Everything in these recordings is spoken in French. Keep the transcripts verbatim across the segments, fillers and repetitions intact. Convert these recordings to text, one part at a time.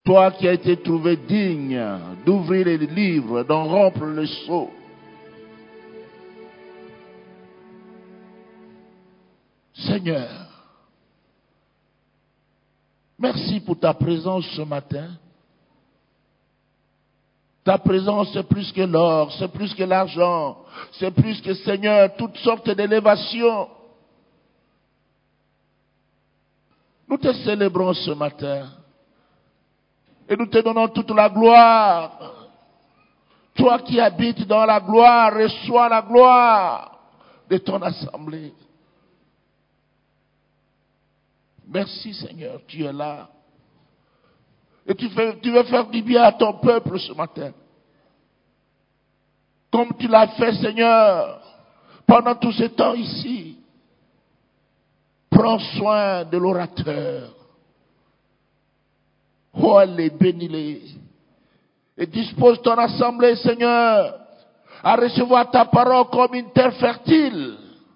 Toi qui as été trouvé digne d'ouvrir les livres, d'en rompre le sceau. Seigneur, merci pour ta présence ce matin. Ta présence, c'est plus que l'or, c'est plus que l'argent, c'est plus que, Seigneur, toutes sortes d'élévations. Nous te célébrons ce matin et nous te donnons toute la gloire. Toi qui habites dans la gloire, reçois la gloire de ton assemblée. Merci Seigneur, tu es là. Et tu, fais, tu veux faire du bien à ton peuple ce matin. Comme tu l'as fait Seigneur, pendant tout ce temps ici. Prends soin de l'orateur. Oh, allez, bénis-les. Et dispose ton assemblée Seigneur à recevoir ta parole comme une terre fertile.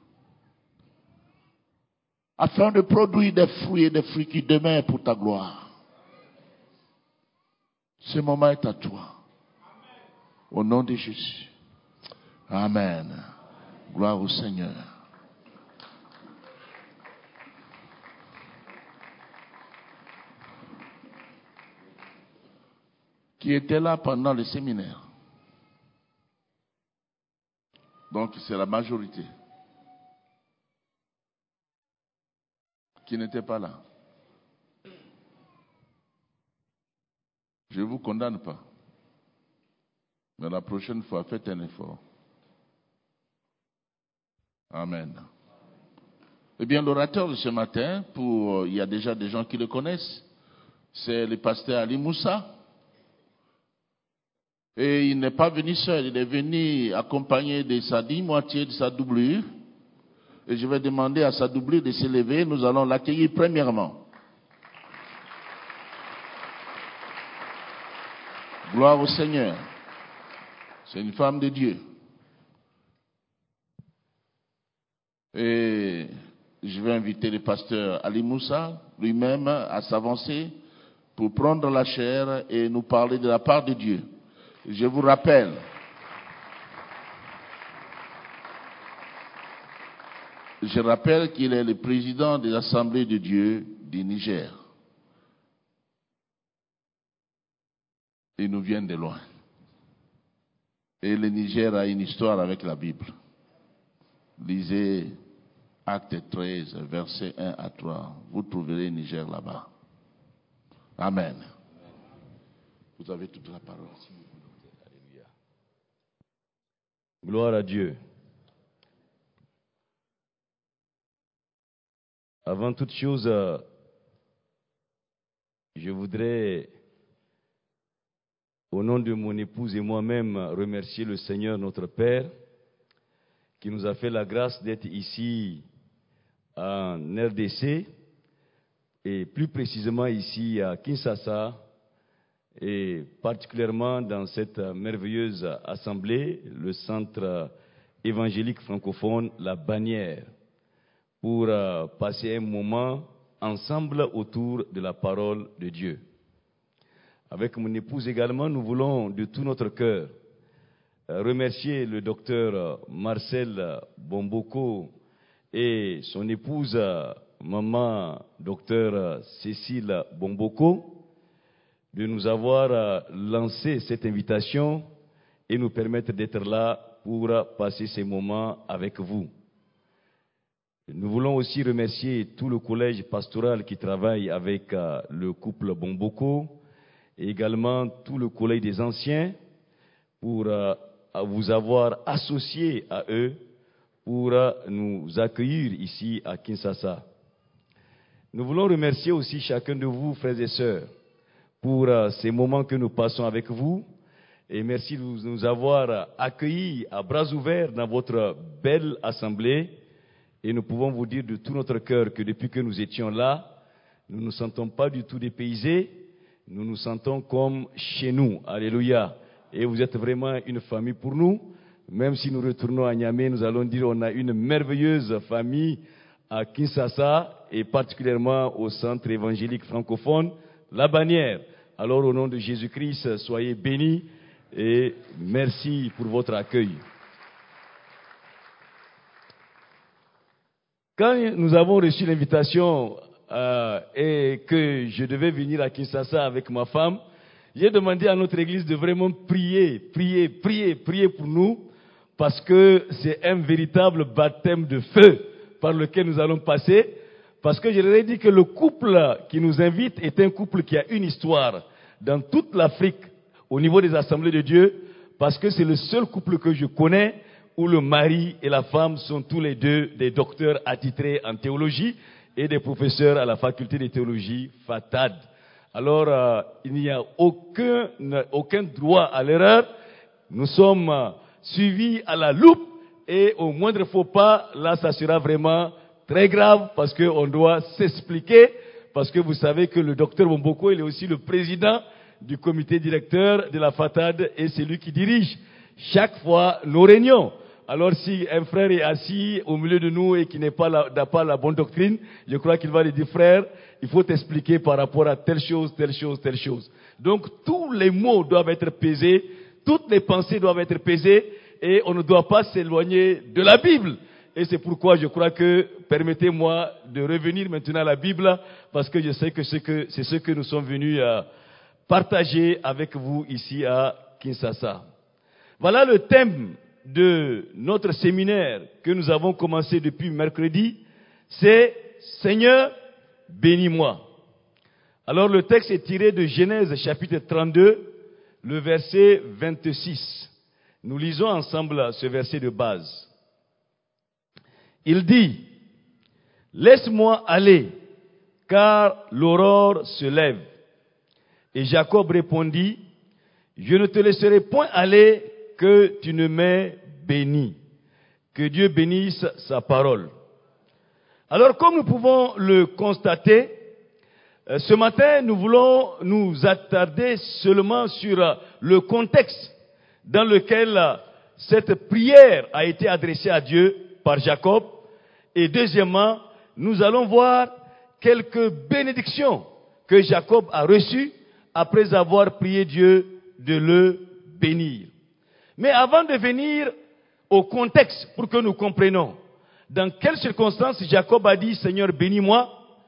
Afin de produire des fruits et des fruits qui demeurent pour ta gloire. Ce moment est à toi. Au nom de Jésus. Amen. Gloire au Seigneur. Qui était là pendant le séminaire. Donc c'est la majorité. Qui n'était pas là. Je ne vous condamne pas. Mais la prochaine fois, faites un effort. Amen. Eh bien, l'orateur de ce matin, pour, il y a déjà des gens qui le connaissent, c'est le pasteur Ali Moussa. Et il n'est pas venu seul, il est venu accompagné de sa demi-moitié de sa doublure. Et je vais demander à sa doublure de se lever. Nous allons l'accueillir premièrement. Gloire au Seigneur. C'est une femme de Dieu. Et je vais inviter le pasteur Ali Moussa lui-même à s'avancer pour prendre la chair et nous parler de la part de Dieu. Je vous rappelle, je rappelle qu'il est le président de l'Assemblée de Dieu du Niger. Il nous vient de loin. Et le Niger a une histoire avec la Bible. Lisez Acte treize, versets un à trois. Vous trouverez le Niger là-bas. Amen. Vous avez toute la parole. Alléluia. Gloire à Dieu. Avant toute chose, je voudrais, au nom de mon épouse et moi-même, remercier le Seigneur notre Père qui nous a fait la grâce d'être ici en R D C et plus précisément ici à Kinshasa et particulièrement dans cette merveilleuse assemblée, le centre évangélique francophone La Bannière, pour passer un moment ensemble autour de la parole de Dieu. Avec mon épouse également, nous voulons de tout notre cœur remercier le docteur Marcel Bomboko et son épouse, maman docteur Cécile Bomboko, de nous avoir lancé cette invitation et nous permettre d'être là pour passer ces moments avec vous. Nous voulons aussi remercier tout le collège pastoral qui travaille avec le couple Bomboko et également tout le collège des anciens pour vous avoir associé à eux pour nous accueillir ici à Kinshasa. Nous voulons remercier aussi chacun de vous, frères et sœurs, pour ces moments que nous passons avec vous. Et merci de nous avoir accueillis à bras ouverts dans votre belle assemblée. Et nous pouvons vous dire de tout notre cœur que depuis que nous étions là, nous ne nous sentons pas du tout dépaysés. Nous nous sentons comme chez nous. Alléluia. Et vous êtes vraiment une famille pour nous. Même si nous retournons à Niamey, nous allons dire qu'on a une merveilleuse famille à Kinshasa et particulièrement au centre évangélique francophone La Bannière. Alors au nom de Jésus-Christ, soyez bénis et merci pour votre accueil. Quand nous avons reçu l'invitation euh, et que je devais venir à Kinshasa avec ma femme, j'ai demandé à notre église de vraiment prier, prier, prier, prier pour nous, parce que c'est un véritable baptême de feu par lequel nous allons passer. Parce que je leur ai dit que le couple qui nous invite est un couple qui a une histoire dans toute l'Afrique au niveau des assemblées de Dieu, parce que c'est le seul couple que je connais où le mari et la femme sont tous les deux des docteurs attitrés en théologie et des professeurs à la faculté de théologie FATAD. Alors, euh, il n'y a aucun, aucun droit à l'erreur. Nous sommes euh, suivis à la loupe et au moindre faux pas, là, ça sera vraiment très grave parce qu'on doit s'expliquer, parce que vous savez que le docteur Bomboko, il est aussi le président du comité directeur de la FATAD et c'est lui qui dirige chaque fois nos réunions. Alors si un frère est assis au milieu de nous et qui n'est pas la, n'a pas la bonne doctrine, je crois qu'il va lui dire, frère, il faut t'expliquer par rapport à telle chose, telle chose, telle chose. Donc tous les mots doivent être pesés, toutes les pensées doivent être pesées et on ne doit pas s'éloigner de la Bible. Et c'est pourquoi je crois que, permettez-moi de revenir maintenant à la Bible, parce que je sais que c'est, que, c'est ce que nous sommes venus à partager avec vous ici à Kinshasa. Voilà le thème de notre séminaire que nous avons commencé depuis mercredi, c'est « Seigneur, bénis-moi ». Alors le texte est tiré de Genèse chapitre trente-deux, le verset vingt-six. Nous lisons ensemble ce verset de base. Il dit, « Laisse-moi aller, car l'aurore se lève. » Et Jacob répondit, « Je ne te laisserai point aller que tu ne m'aies béni. » Que Dieu bénisse sa parole. Alors, comme nous pouvons le constater, ce matin, nous voulons nous attarder seulement sur le contexte dans lequel cette prière a été adressée à Dieu par Jacob. Et deuxièmement, nous allons voir quelques bénédictions que Jacob a reçues après avoir prié Dieu de le bénir. Mais avant de venir au contexte pour que nous comprenions dans quelles circonstances Jacob a dit « Seigneur, bénis-moi »,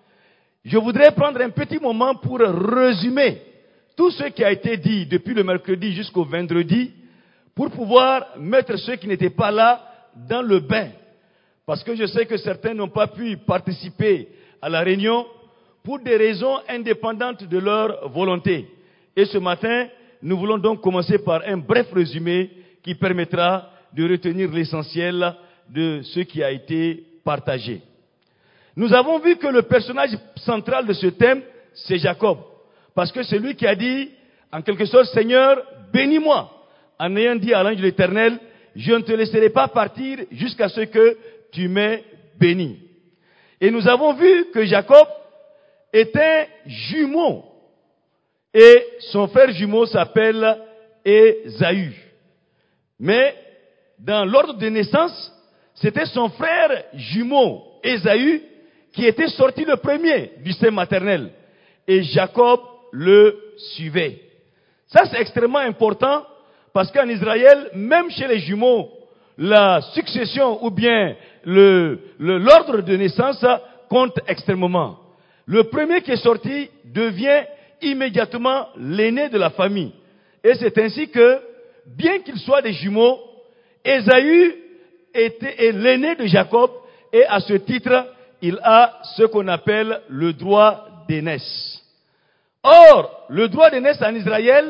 je voudrais prendre un petit moment pour résumer tout ce qui a été dit depuis le mercredi jusqu'au vendredi pour pouvoir mettre ceux qui n'étaient pas là dans le bain. Parce que je sais que certains n'ont pas pu participer à la réunion pour des raisons indépendantes de leur volonté. Et ce matin, nous voulons donc commencer par un bref résumé qui permettra de retenir l'essentiel de ce qui a été partagé. Nous avons vu que le personnage central de ce thème, c'est Jacob. Parce que c'est lui qui a dit, en quelque sorte, « Seigneur, bénis-moi » en ayant dit à l'ange de l'Éternel, « Je ne te laisserai pas partir jusqu'à ce que tu m'aies béni. » Et nous avons vu que Jacob était jumeau. Et son frère jumeau s'appelle Ésaü. Mais dans l'ordre de naissance, c'était son frère jumeau Ésaü qui était sorti le premier du sein maternel. Et Jacob le suivait. Ça, c'est extrêmement important parce qu'en Israël, même chez les jumeaux, la succession ou bien le, le, l'ordre de naissance compte extrêmement. Le premier qui est sorti devient immédiatement l'aîné de la famille. Et c'est ainsi que, bien qu'ils soient des jumeaux, Ésaü était, est l'aîné de Jacob et à ce titre, il a ce qu'on appelle le droit d'aînesse. Or, le droit d'aînesse en Israël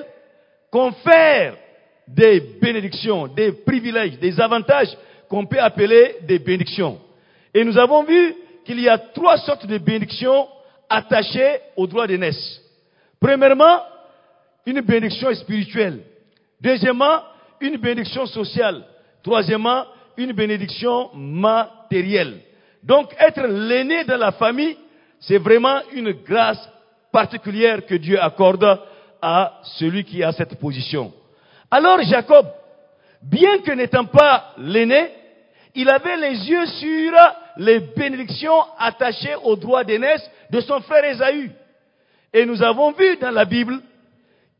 confère des bénédictions, des privilèges, des avantages qu'on peut appeler des bénédictions. Et nous avons vu qu'il y a trois sortes de bénédictions attachées au droit d'aînesse. Premièrement, une bénédiction spirituelle. Deuxièmement, une bénédiction sociale. Troisièmement, une bénédiction matérielle. Donc, être l'aîné de la famille, c'est vraiment une grâce particulière que Dieu accorde à celui qui a cette position. Alors Jacob, bien que n'étant pas l'aîné, il avait les yeux sur les bénédictions attachées au droit d'aînesse de son frère Ésaü. Et nous avons vu dans la Bible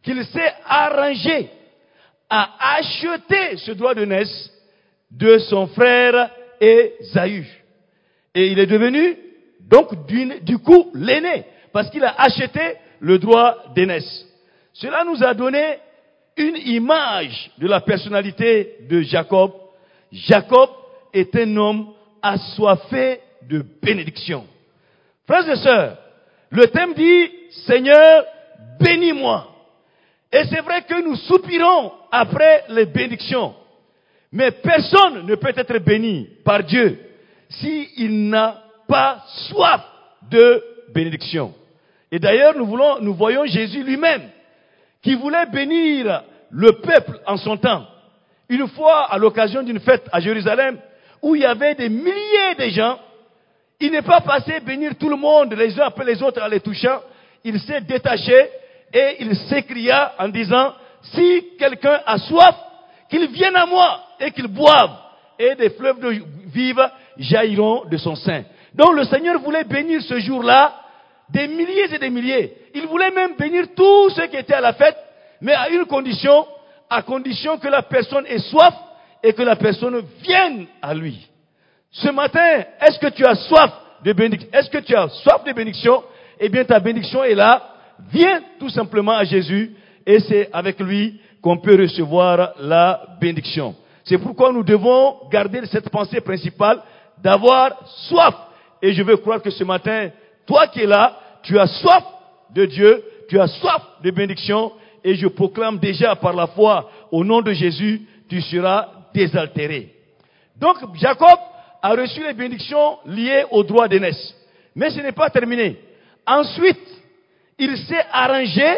qu'il s'est arrangé à acheter ce droit de naissance de son frère Ésaü. Et il est devenu, donc, du, du coup, l'aîné, parce qu'il a acheté le droit d'aînesse. Cela nous a donné une image de la personnalité de Jacob. Jacob est un homme assoiffé de bénédiction. Frères et sœurs, le thème dit, Seigneur, bénis-moi. Et c'est vrai que nous soupirons après les bénédictions. Mais personne ne peut être béni par Dieu s'il n'a pas soif de bénédiction. Et d'ailleurs, nous voulons, nous voyons Jésus lui-même qui voulait bénir le peuple en son temps. Une fois, à l'occasion d'une fête à Jérusalem, où il y avait des milliers de gens, il n'est pas passé bénir tout le monde les uns après les autres en les touchant. Il s'est détaché et il s'écria en disant, si quelqu'un a soif, qu'il vienne à moi et qu'il boive. Et des fleuves d'eau vive jailliront de son sein. Donc le Seigneur voulait bénir ce jour-là des milliers et des milliers. Il voulait même bénir tous ceux qui étaient à la fête, mais à une condition, à condition que la personne ait soif et que la personne vienne à lui. Ce matin, est-ce que tu as soif de bénédiction? Est-ce que tu as soif de bénédiction? Eh bien, ta bénédiction est là. Viens tout simplement à Jésus et c'est avec lui qu'on peut recevoir la bénédiction. C'est pourquoi nous devons garder cette pensée principale d'avoir soif. Et je veux croire que ce matin, toi qui es là, tu as soif de Dieu, tu as soif de bénédiction et je proclame déjà par la foi au nom de Jésus, tu seras désaltéré. Donc Jacob a reçu les bénédictions liées au droit d'aînesse. Mais ce n'est pas terminé. Ensuite, il s'est arrangé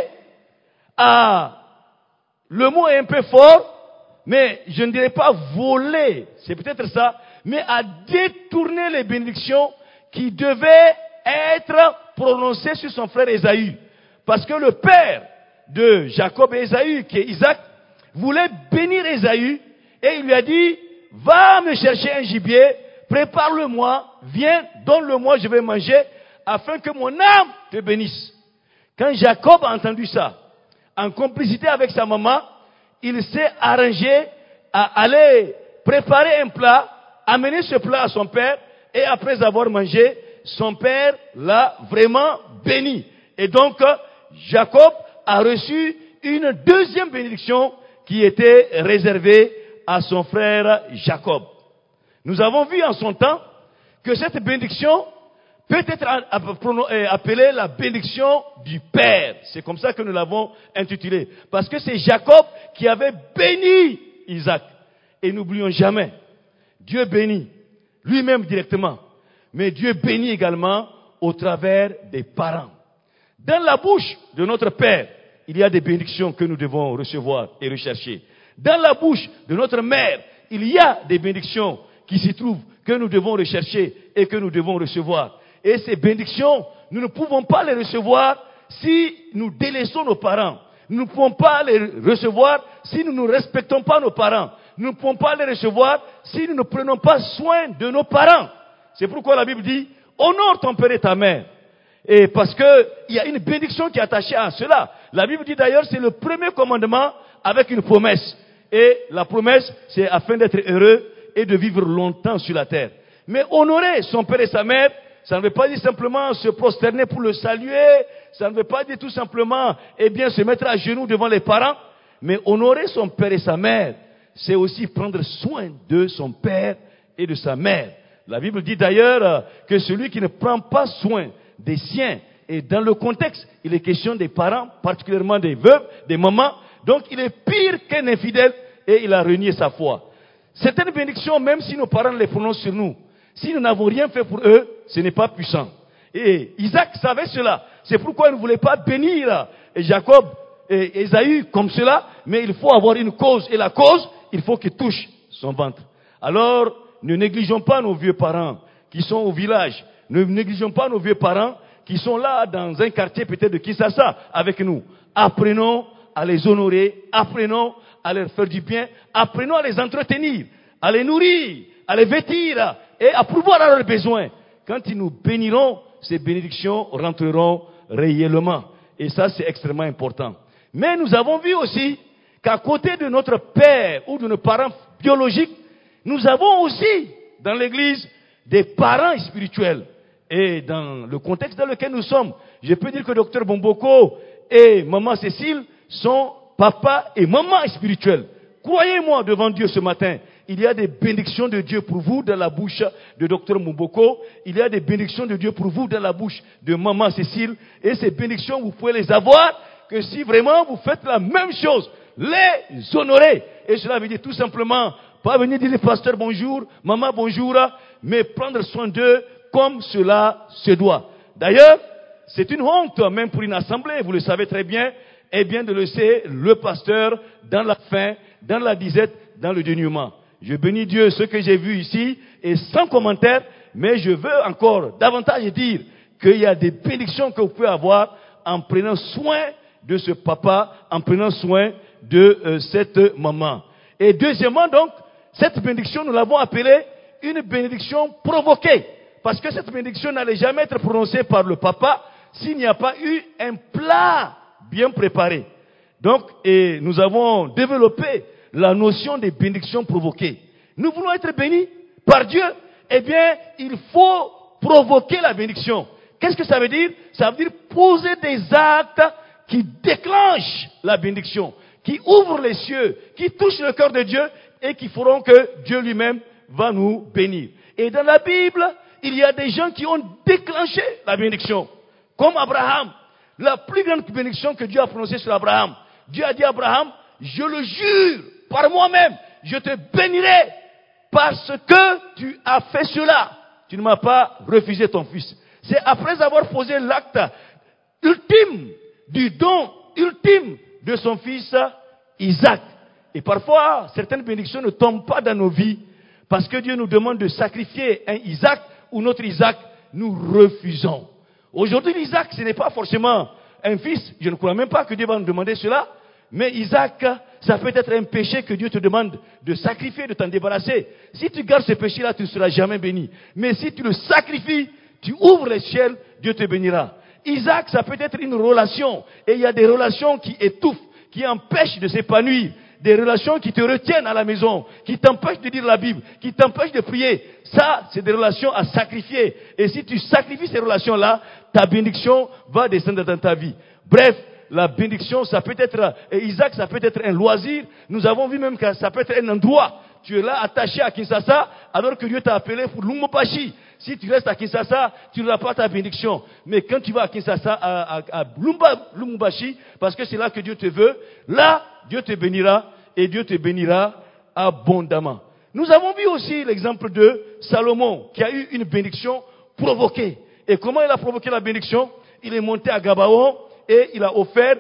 à, le mot est un peu fort, mais je ne dirais pas voler, c'est peut-être ça, mais à détourner les bénédictions qui devaient être prononcées sur son frère Ésaü. Parce que le père de Jacob et Ésaü, qui est Isaac, voulait bénir Ésaü et il lui a dit, va me chercher un gibier, prépare-le-moi, viens, donne-le-moi, je vais manger, afin que mon âme te bénisse. Quand Jacob a entendu ça, en complicité avec sa maman, il s'est arrangé à aller préparer un plat, amener ce plat à son père, et après avoir mangé, son père l'a vraiment béni. Et donc, Jacob a reçu une deuxième bénédiction qui était réservée à son frère Jacob. Nous avons vu en son temps que cette bénédiction peut être appelée la bénédiction du Père. C'est comme ça que nous l'avons intitulée. Parce que c'est Jacob qui avait béni Isaac. Et n'oublions jamais, Dieu bénit lui-même directement. Mais Dieu bénit également au travers des parents. Dans la bouche de notre Père, il y a des bénédictions que nous devons recevoir et rechercher. Dans la bouche de notre mère, il y a des bénédictions qui s'y trouvent, que nous devons rechercher et que nous devons recevoir. Et ces bénédictions, nous ne pouvons pas les recevoir si nous délaissons nos parents. Nous ne pouvons pas les recevoir si nous ne respectons pas nos parents. Nous ne pouvons pas les recevoir si nous ne prenons pas soin de nos parents. C'est pourquoi la Bible dit, honore ton père et ta mère. Et parce que il y a une bénédiction qui est attachée à cela. La Bible dit d'ailleurs, c'est le premier commandement avec une promesse. Et la promesse, c'est afin d'être heureux et de vivre longtemps sur la terre. Mais honorer son père et sa mère, ça ne veut pas dire simplement se prosterner pour le saluer, ça ne veut pas dire tout simplement, eh bien, se mettre à genoux devant les parents, mais honorer son père et sa mère, c'est aussi prendre soin de son père et de sa mère. La Bible dit d'ailleurs que celui qui ne prend pas soin des siens, et dans le contexte, il est question des parents, particulièrement des veuves, des mamans, donc il est pire qu'un infidèle et il a renié sa foi. Certaines bénédictions, même si nos parents les prononcent sur nous, si nous n'avons rien fait pour eux, ce n'est pas puissant. Et Isaac savait cela. C'est pourquoi il ne voulait pas bénir Jacob et Ésaü comme cela, mais il faut avoir une cause. Et la cause, il faut qu'il touche son ventre. Alors, ne négligeons pas nos vieux parents qui sont au village. Ne négligeons pas nos vieux parents qui sont là dans un quartier peut-être de Kinshasa avec nous. Apprenons à les honorer, apprenons à leur faire du bien, apprenons à les entretenir, à les nourrir, à les vêtir et à pourvoir à leurs besoins. Quand ils nous béniront, ces bénédictions rentreront réellement. Et ça, c'est extrêmement important. Mais nous avons vu aussi qu'à côté de notre père ou de nos parents biologiques, nous avons aussi dans l'église des parents spirituels. Et dans le contexte dans lequel nous sommes, je peux dire que docteur Bomboko et maman Cécile sont papa et maman spirituels. Croyez-moi devant Dieu ce matin, il y a des bénédictions de Dieu pour vous dans la bouche de docteur Bomboko. Il y a des bénédictions de Dieu pour vous dans la bouche de maman Cécile. Et ces bénédictions, vous pouvez les avoir que si vraiment vous faites la même chose, les honorer. Et cela veut dire tout simplement, pas venir dire pasteur bonjour, maman bonjour, mais prendre soin d'eux comme cela se doit. D'ailleurs, c'est une honte même pour une assemblée, vous le savez très bien, et bien de laisser le pasteur dans la faim, dans la disette, dans le dénuement. Je bénis Dieu ce que j'ai vu ici, et sans commentaire, mais je veux encore davantage dire qu'il y a des bénédictions que vous pouvez avoir en prenant soin de ce papa, en prenant soin de euh, cette maman. Et deuxièmement donc, cette bénédiction, nous l'avons appelée une bénédiction provoquée. Parce que cette bénédiction n'allait jamais être prononcée par le papa s'il n'y a pas eu un plat bien préparé. Donc, et nous avons développé la notion des bénédictions provoquées. Nous voulons être bénis par Dieu. Eh bien, il faut provoquer la bénédiction. Qu'est-ce que ça veut dire? Ça veut dire poser des actes qui déclenchent la bénédiction, qui ouvrent les cieux, qui touchent le cœur de Dieu et qui feront que Dieu lui-même va nous bénir. Et dans la Bible, il y a des gens qui ont déclenché la bénédiction. Comme Abraham. La plus grande bénédiction que Dieu a prononcée sur Abraham. Dieu a dit à Abraham, je le jure par moi-même, je te bénirai parce que tu as fait cela. Tu ne m'as pas refusé ton fils. C'est après avoir posé l'acte ultime du don ultime de son fils Isaac. Et parfois, certaines bénédictions ne tombent pas dans nos vies parce que Dieu nous demande de sacrifier un Isaac ou notre Isaac, nous refusons. Aujourd'hui, l'Isaac, ce n'est pas forcément un fils. Je ne crois même pas que Dieu va nous demander cela. Mais Isaac, ça peut être un péché que Dieu te demande de sacrifier, de t'en débarrasser. Si tu gardes ce péché-là, tu ne seras jamais béni. Mais si tu le sacrifies, tu ouvres les ciels, Dieu te bénira. Isaac, ça peut être une relation. Et il y a des relations qui étouffent, qui empêchent de s'épanouir. Des relations qui te retiennent à la maison, qui t'empêchent de lire la Bible, qui t'empêchent de prier. Ça, c'est des relations à sacrifier. Et si tu sacrifies ces relations-là, ta bénédiction va descendre dans ta vie. Bref, la bénédiction, ça peut être, et Isaac, ça peut être un loisir. Nous avons vu même que ça peut être un endroit. Tu es là attaché à Kinshasa, alors que Dieu t'a appelé pour Lumumbashi. Si tu restes à Kinshasa, tu n'auras pas ta bénédiction. Mais quand tu vas à Kinshasa, à, à, à Lumumbashi, parce que c'est là que Dieu te veut, là, Dieu te bénira et Dieu te bénira abondamment. Nous avons vu aussi l'exemple de Salomon qui a eu une bénédiction provoquée. Et comment il a provoqué la bénédiction? Il est monté à Gabaon et il a offert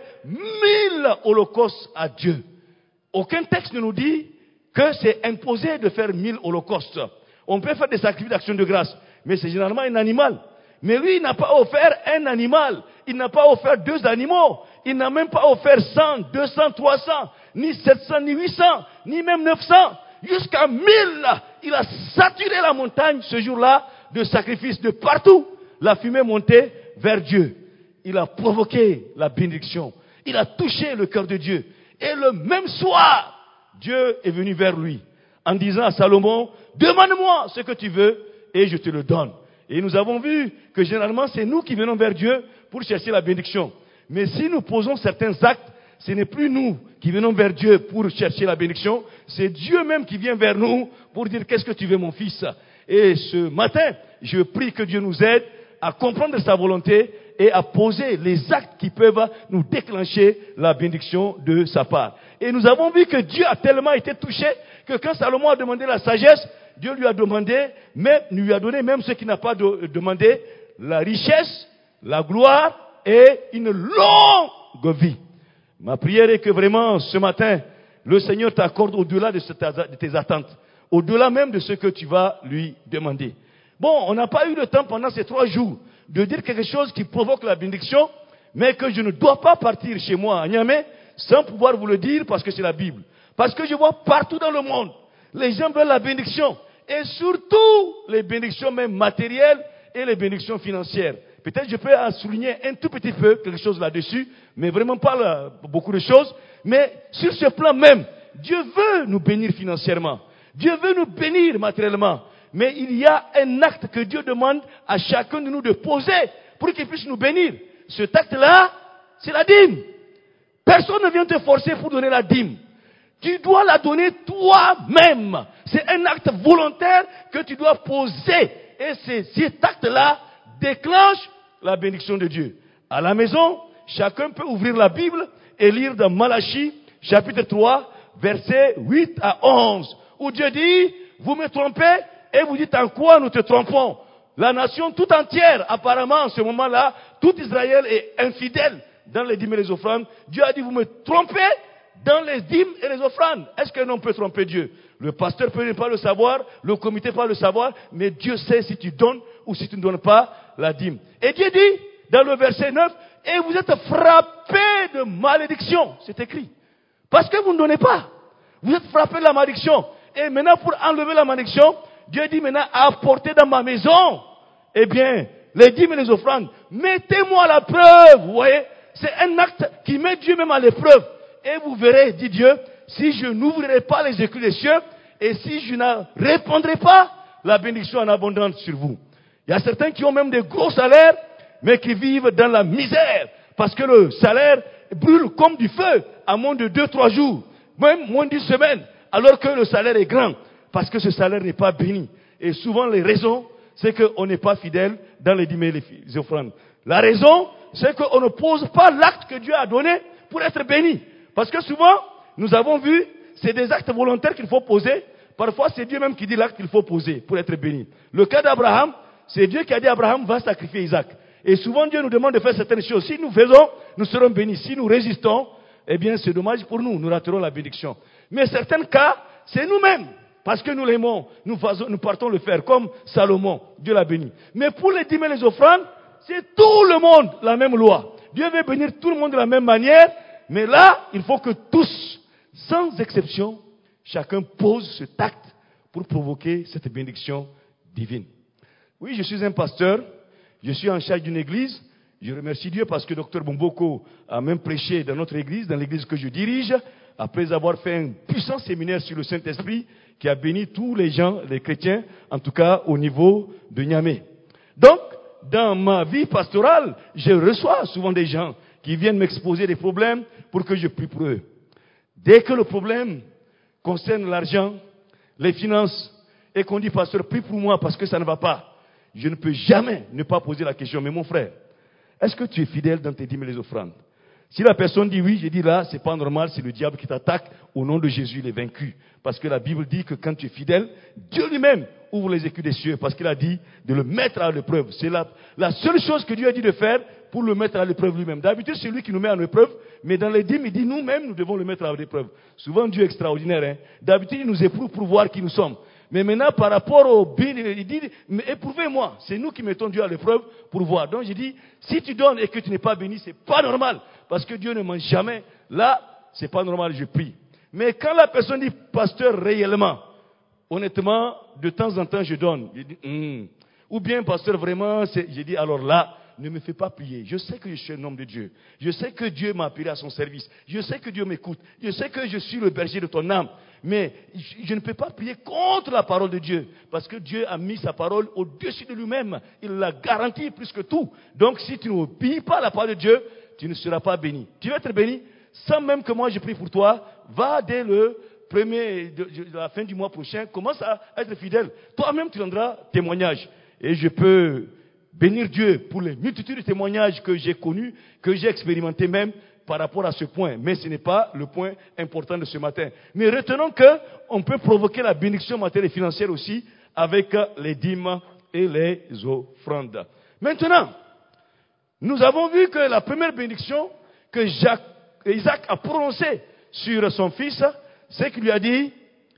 mille holocaustes à Dieu. Aucun texte ne nous dit que c'est imposé de faire mille holocaustes. On peut faire des sacrifices d'action de grâce, mais c'est généralement un animal. Mais lui, il n'a pas offert un animal. Il n'a pas offert deux animaux. Il n'a même pas offert cent, deux cents, trois cents, ni sept cents, ni huit cents, ni même neuf cents. Jusqu'à mille, il a saturé la montagne ce jour-là de sacrifices de partout. La fumée montait vers Dieu. Il a provoqué la bénédiction. Il a touché le cœur de Dieu. Et le même soir, Dieu est venu vers lui en disant à Salomon, demande-moi ce que tu veux et je te le donne. Et nous avons vu que généralement c'est nous qui venons vers Dieu pour chercher la bénédiction. Mais si nous posons certains actes, ce n'est plus nous qui venons vers Dieu pour chercher la bénédiction, c'est Dieu même qui vient vers nous pour dire qu'est-ce que tu veux mon fils. Et ce matin, je prie que Dieu nous aide à comprendre sa volonté et à poser les actes qui peuvent nous déclencher la bénédiction de sa part. Et nous avons vu que Dieu a tellement été touché que quand Salomon a demandé la sagesse, Dieu lui a demandé, même, lui a donné même ce qu'il n'a pas de, demandé, la richesse, la gloire et une longue vie. Ma prière est que vraiment ce matin, le Seigneur t'accorde au-delà de, de tes attentes, au-delà même de ce que tu vas lui demander. Bon, on n'a pas eu le temps pendant ces trois jours de dire quelque chose qui provoque la bénédiction, mais que je ne dois pas partir chez moi à Niamey sans pouvoir vous le dire parce que c'est la Bible. Parce que je vois partout dans le monde, les gens veulent la bénédiction. Et surtout, les bénédictions même matérielles et les bénédictions financières. Peut-être je peux souligner un tout petit peu quelque chose là-dessus, mais vraiment pas là, beaucoup de choses. Mais sur ce plan même, Dieu veut nous bénir financièrement. Dieu veut nous bénir matériellement. Mais il y a un acte que Dieu demande à chacun de nous de poser pour qu'il puisse nous bénir. Cet acte-là, c'est la dîme. Personne ne vient te forcer pour donner la dîme. Tu dois la donner toi-même. C'est un acte volontaire que tu dois poser. Et c'est cet acte-là déclenche la bénédiction de Dieu. À la maison, chacun peut ouvrir la Bible et lire dans Malachie, chapitre trois, versets huit à onze, où Dieu dit, vous me trompez et vous dites en quoi nous te trompons. La nation tout entière, apparemment, en ce moment-là, tout Israël est infidèle dans les dîmes et les offrandes. Dieu a dit, vous me trompez dans les dîmes et les offrandes. Est-ce qu'un homme peut tromper Dieu? Le pasteur peut ne pas le savoir, le comité peut pas le savoir, mais Dieu sait si tu donnes ou si tu ne donnes pas la dîme. Et Dieu dit, dans le verset neuf, et vous êtes frappés de malédiction. C'est écrit. Parce que vous ne donnez pas. Vous êtes frappés de la malédiction. Et maintenant, pour enlever la malédiction, Dieu dit maintenant, apportez dans ma maison, eh bien, les dîmes et les offrandes. Mettez-moi à la preuve, vous voyez. C'est un acte qui met Dieu même à l'épreuve. Et vous verrez, dit Dieu, si je n'ouvrirai pas les écus des cieux, et si je ne répandrai pas la bénédiction en abondance sur vous. Il y a certains qui ont même des gros salaires, mais qui vivent dans la misère. Parce que le salaire brûle comme du feu, à moins de deux, trois jours. Même moins d'une semaine. Alors que le salaire est grand. Parce que ce salaire n'est pas béni. Et souvent les raisons, c'est qu'on n'est pas fidèle dans les dîmes et les offrandes. La raison, c'est qu'on ne pose pas l'acte que Dieu a donné pour être béni. Parce que souvent, nous avons vu, c'est des actes volontaires qu'il faut poser. Parfois, c'est Dieu même qui dit l'acte qu'il faut poser pour être béni. Le cas d'Abraham, c'est Dieu qui a dit à Abraham, va sacrifier Isaac. Et souvent, Dieu nous demande de faire certaines choses. Si nous faisons, nous serons bénis. Si nous résistons, eh bien, c'est dommage pour nous. Nous raterons la bénédiction. Mais certains cas, c'est nous-mêmes. Parce que nous l'aimons. Nous, nous partons le faire, comme Salomon. Dieu l'a béni. Mais pour les dîmes et les offrandes, c'est tout le monde la même loi. Dieu veut bénir tout le monde de la même manière. Mais là, il faut que tous, sans exception, chacun pose cet acte pour provoquer cette bénédiction divine. Oui, je suis un pasteur. Je suis en charge d'une église. Je remercie Dieu parce que Docteur Bomboko a même prêché dans notre église, dans l'église que je dirige, après avoir fait un puissant séminaire sur le Saint-Esprit qui a béni tous les gens, les chrétiens, en tout cas au niveau de Niamey. Donc, dans ma vie pastorale, je reçois souvent des gens qui viennent m'exposer des problèmes pour que je prie pour eux. Dès que le problème concerne l'argent, les finances, et qu'on dit, pasteur, prie pour moi parce que ça ne va pas, je ne peux jamais ne pas poser la question, mais mon frère, est-ce que tu es fidèle dans tes dîmes et les offrandes? Si la personne dit oui, je dis là, c'est pas normal, c'est le diable qui t'attaque. Au nom de Jésus, il est vaincu. Parce que la Bible dit que quand tu es fidèle, Dieu lui-même ouvre les écus des cieux. Parce qu'il a dit de le mettre à l'épreuve. C'est la, la seule chose que Dieu a dit de faire pour le mettre à l'épreuve lui-même. D'habitude, c'est lui qui nous met à l'épreuve. Mais dans les dîmes, il dit nous-mêmes, nous devons le mettre à l'épreuve. Souvent, Dieu est extraordinaire. Hein? D'habitude, il nous éprouve pour voir qui nous sommes. Mais maintenant, par rapport au bien, il dit, mais éprouvez-moi. C'est nous qui mettons Dieu à l'épreuve pour voir. Donc, je dis, si tu donnes et que tu n'es pas béni, c'est pas normal. Parce que Dieu ne mange jamais. Là, c'est pas normal, je prie. Mais quand la personne dit, pasteur, réellement, honnêtement, de temps en temps, je donne. Je dis, hum. Ou bien, pasteur, vraiment, je dis, alors là, ne me fais pas prier. Je sais que je suis un homme de Dieu. Je sais que Dieu m'a appelé à son service. Je sais que Dieu m'écoute. Je sais que je suis le berger de ton âme. Mais je ne peux pas prier contre la parole de Dieu. Parce que Dieu a mis sa parole au-dessus de lui-même. Il l'a garantie plus que tout. Donc si tu n'obéis pas à la parole de Dieu, tu ne seras pas béni. Tu vas être béni sans même que moi je prie pour toi. Va dès le premier, de, de la fin du mois prochain, commence à être fidèle. Toi-même tu rendras témoignage. Et je peux bénir Dieu pour les multitudes de témoignages que j'ai connus, que j'ai expérimentés même par rapport à ce point. Mais ce n'est pas le point important de ce matin. Mais retenons qu'on peut provoquer la bénédiction matérielle et financière aussi avec les dîmes et les offrandes. Maintenant, nous avons vu que la première bénédiction que Jacques, Isaac a prononcée sur son fils, c'est qu'il lui a dit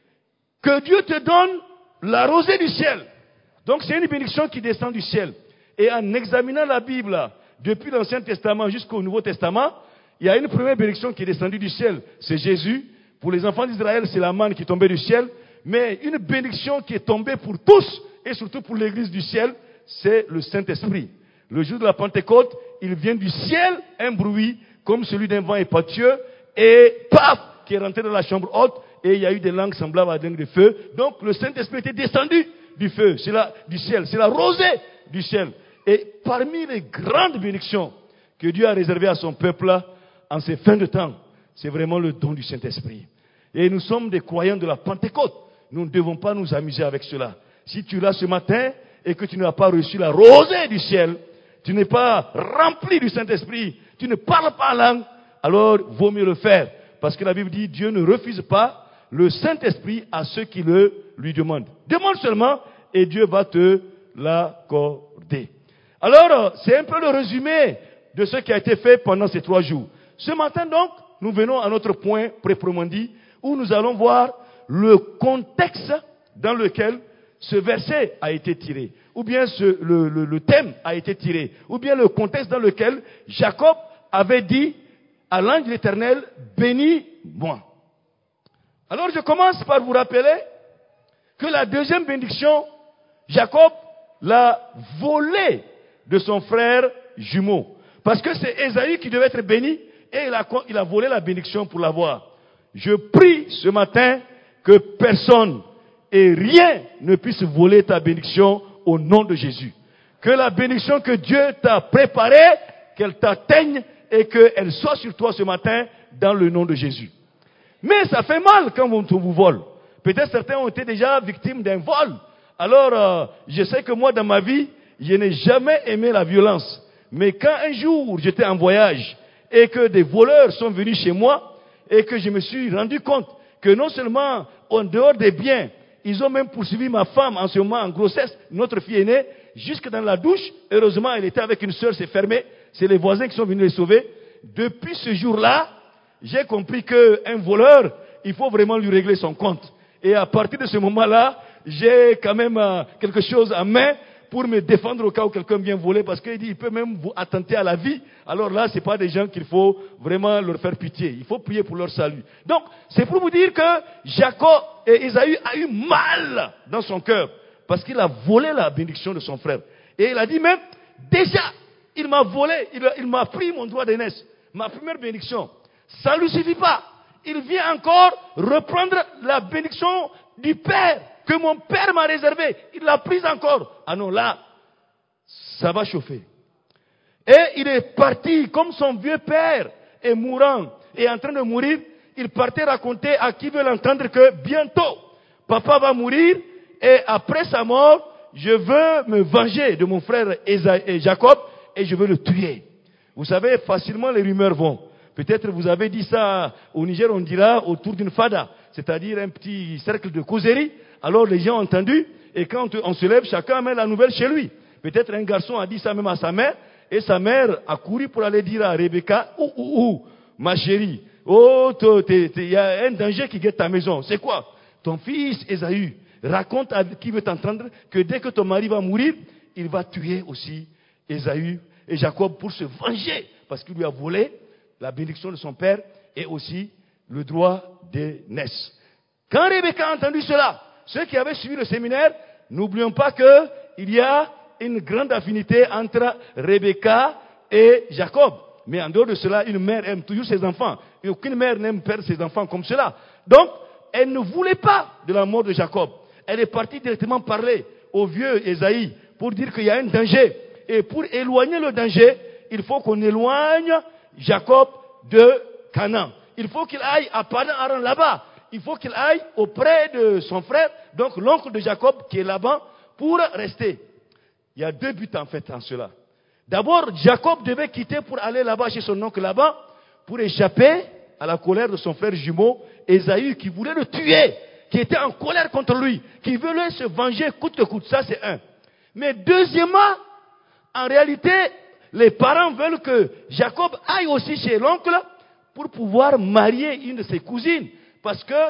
que Dieu te donne la rosée du ciel. Donc c'est une bénédiction qui descend du ciel. Et en examinant la Bible depuis l'Ancien Testament jusqu'au Nouveau Testament, il y a une première bénédiction qui est descendue du ciel, c'est Jésus. Pour les enfants d'Israël, c'est la manne qui est tombée du ciel. Mais une bénédiction qui est tombée pour tous, et surtout pour l'église du ciel, c'est le Saint-Esprit. Le jour de la Pentecôte, il vient du ciel un bruit comme celui d'un vent impétueux et paf, qui est rentré dans la chambre haute et il y a eu des langues semblables à des langues de feu. Donc le Saint-Esprit était descendu du feu, c'est la, du ciel, c'est la rosée du ciel. Et parmi les grandes bénédictions que Dieu a réservées à son peuple en ces fins de temps, c'est vraiment le don du Saint-Esprit. Et nous sommes des croyants de la Pentecôte. Nous ne devons pas nous amuser avec cela. Si tu l'as ce matin et que tu n'as pas reçu la rosée du ciel, tu n'es pas rempli du Saint-Esprit, tu ne parles pas en langue, alors vaut mieux le faire. Parce que la Bible dit, Dieu ne refuse pas le Saint-Esprit à ceux qui le lui demandent. Demande seulement et Dieu va te l'accorder. Alors, c'est un peu le résumé de ce qui a été fait pendant ces trois jours. Ce matin donc, nous venons à notre point proprement dit, où nous allons voir le contexte dans lequel ce verset a été tiré, ou bien ce, le, le, le thème a été tiré, ou bien le contexte dans lequel Jacob avait dit à l'ange de l'Éternel, bénis-moi. Alors je commence par vous rappeler que la deuxième bénédiction, Jacob l'a volée de son frère jumeau. Parce que c'est Ésaü qui devait être béni et il a, il a volé la bénédiction pour l'avoir. Je prie ce matin que personne et rien ne puisse voler ta bénédiction au nom de Jésus. Que la bénédiction que Dieu t'a préparée, qu'elle t'atteigne et qu'elle soit sur toi ce matin dans le nom de Jésus. Mais ça fait mal quand on vous vole. Peut-être certains ont été déjà victimes d'un vol. Alors, euh, je sais que moi dans ma vie, je n'ai jamais aimé la violence. Mais quand un jour j'étais en voyage et que des voleurs sont venus chez moi et que je me suis rendu compte que non seulement en dehors des biens, ils ont même poursuivi ma femme en ce moment en grossesse, notre fille aînée, jusque dans la douche. Heureusement, elle était avec une sœur, c'est fermé. C'est les voisins qui sont venus les sauver. Depuis ce jour-là, j'ai compris qu'un voleur, il faut vraiment lui régler son compte. Et à partir de ce moment-là, j'ai quand même euh, quelque chose en main pour me défendre au cas où quelqu'un vient voler, parce qu'il dit il peut même vous attenter à la vie. Alors là, c'est pas des gens qu'il faut vraiment leur faire pitié. Il faut prier pour leur salut. Donc, c'est pour vous dire que Jacob et Ésaü a eu mal dans son cœur, parce qu'il a volé la bénédiction de son frère. Et il a dit même, déjà, il m'a volé, il, il m'a pris mon droit d'aînesse, ma première bénédiction. Ça ne lui suffit pas. Il vient encore reprendre la bénédiction du Père que mon Père m'a réservée. Il l'a prise encore. Ah non, là, ça va chauffer. Et il est parti comme son vieux père est mourant et en train de mourir. Il partait raconter à qui veut l'entendre que bientôt, papa va mourir et après sa mort, je veux me venger de mon frère Jacob et je veux le tuer. Vous savez, facilement les rumeurs vont. Peut-être vous avez dit ça au Niger, on dira autour d'une fada, c'est-à-dire un petit cercle de causerie. Alors les gens ont entendu, et quand on se lève, chacun met la nouvelle chez lui. Peut-être un garçon a dit ça même à sa mère, et sa mère a couru pour aller dire à Rebecca, ouh, ouh, ouh, ma chérie, oh, il y a un danger qui guette ta maison. C'est quoi? Ton fils Ésaü raconte à qui veut t'entendre que dès que ton mari va mourir, il va tuer aussi Ésaü et Jacob pour se venger, parce qu'il lui a volé la bénédiction de son père et aussi le droit d'aînesse. Quand Rebecca a entendu cela, ceux qui avaient suivi le séminaire, n'oublions pas qu'il y a une grande affinité entre Rebecca et Jacob. Mais en dehors de cela, une mère aime toujours ses enfants. Et aucune mère n'aime perdre ses enfants comme cela. Donc, elle ne voulait pas de la mort de Jacob. Elle est partie directement parler au vieux Ésaïe pour dire qu'il y a un danger. Et pour éloigner le danger, il faut qu'on éloigne Jacob de Canaan. Il faut qu'il aille à Padan-Aram là-bas. Il faut qu'il aille auprès de son frère, donc l'oncle de Jacob qui est là-bas, pour rester. Il y a deux buts en fait en cela. D'abord, Jacob devait quitter pour aller là-bas chez son oncle là-bas, pour échapper à la colère de son frère jumeau, Ésaü, qui voulait le tuer, qui était en colère contre lui, qui voulait se venger coûte que coûte. Ça, c'est un. Mais deuxièmement, en réalité, les parents veulent que Jacob aille aussi chez l'oncle pour pouvoir marier une de ses cousines. Parce que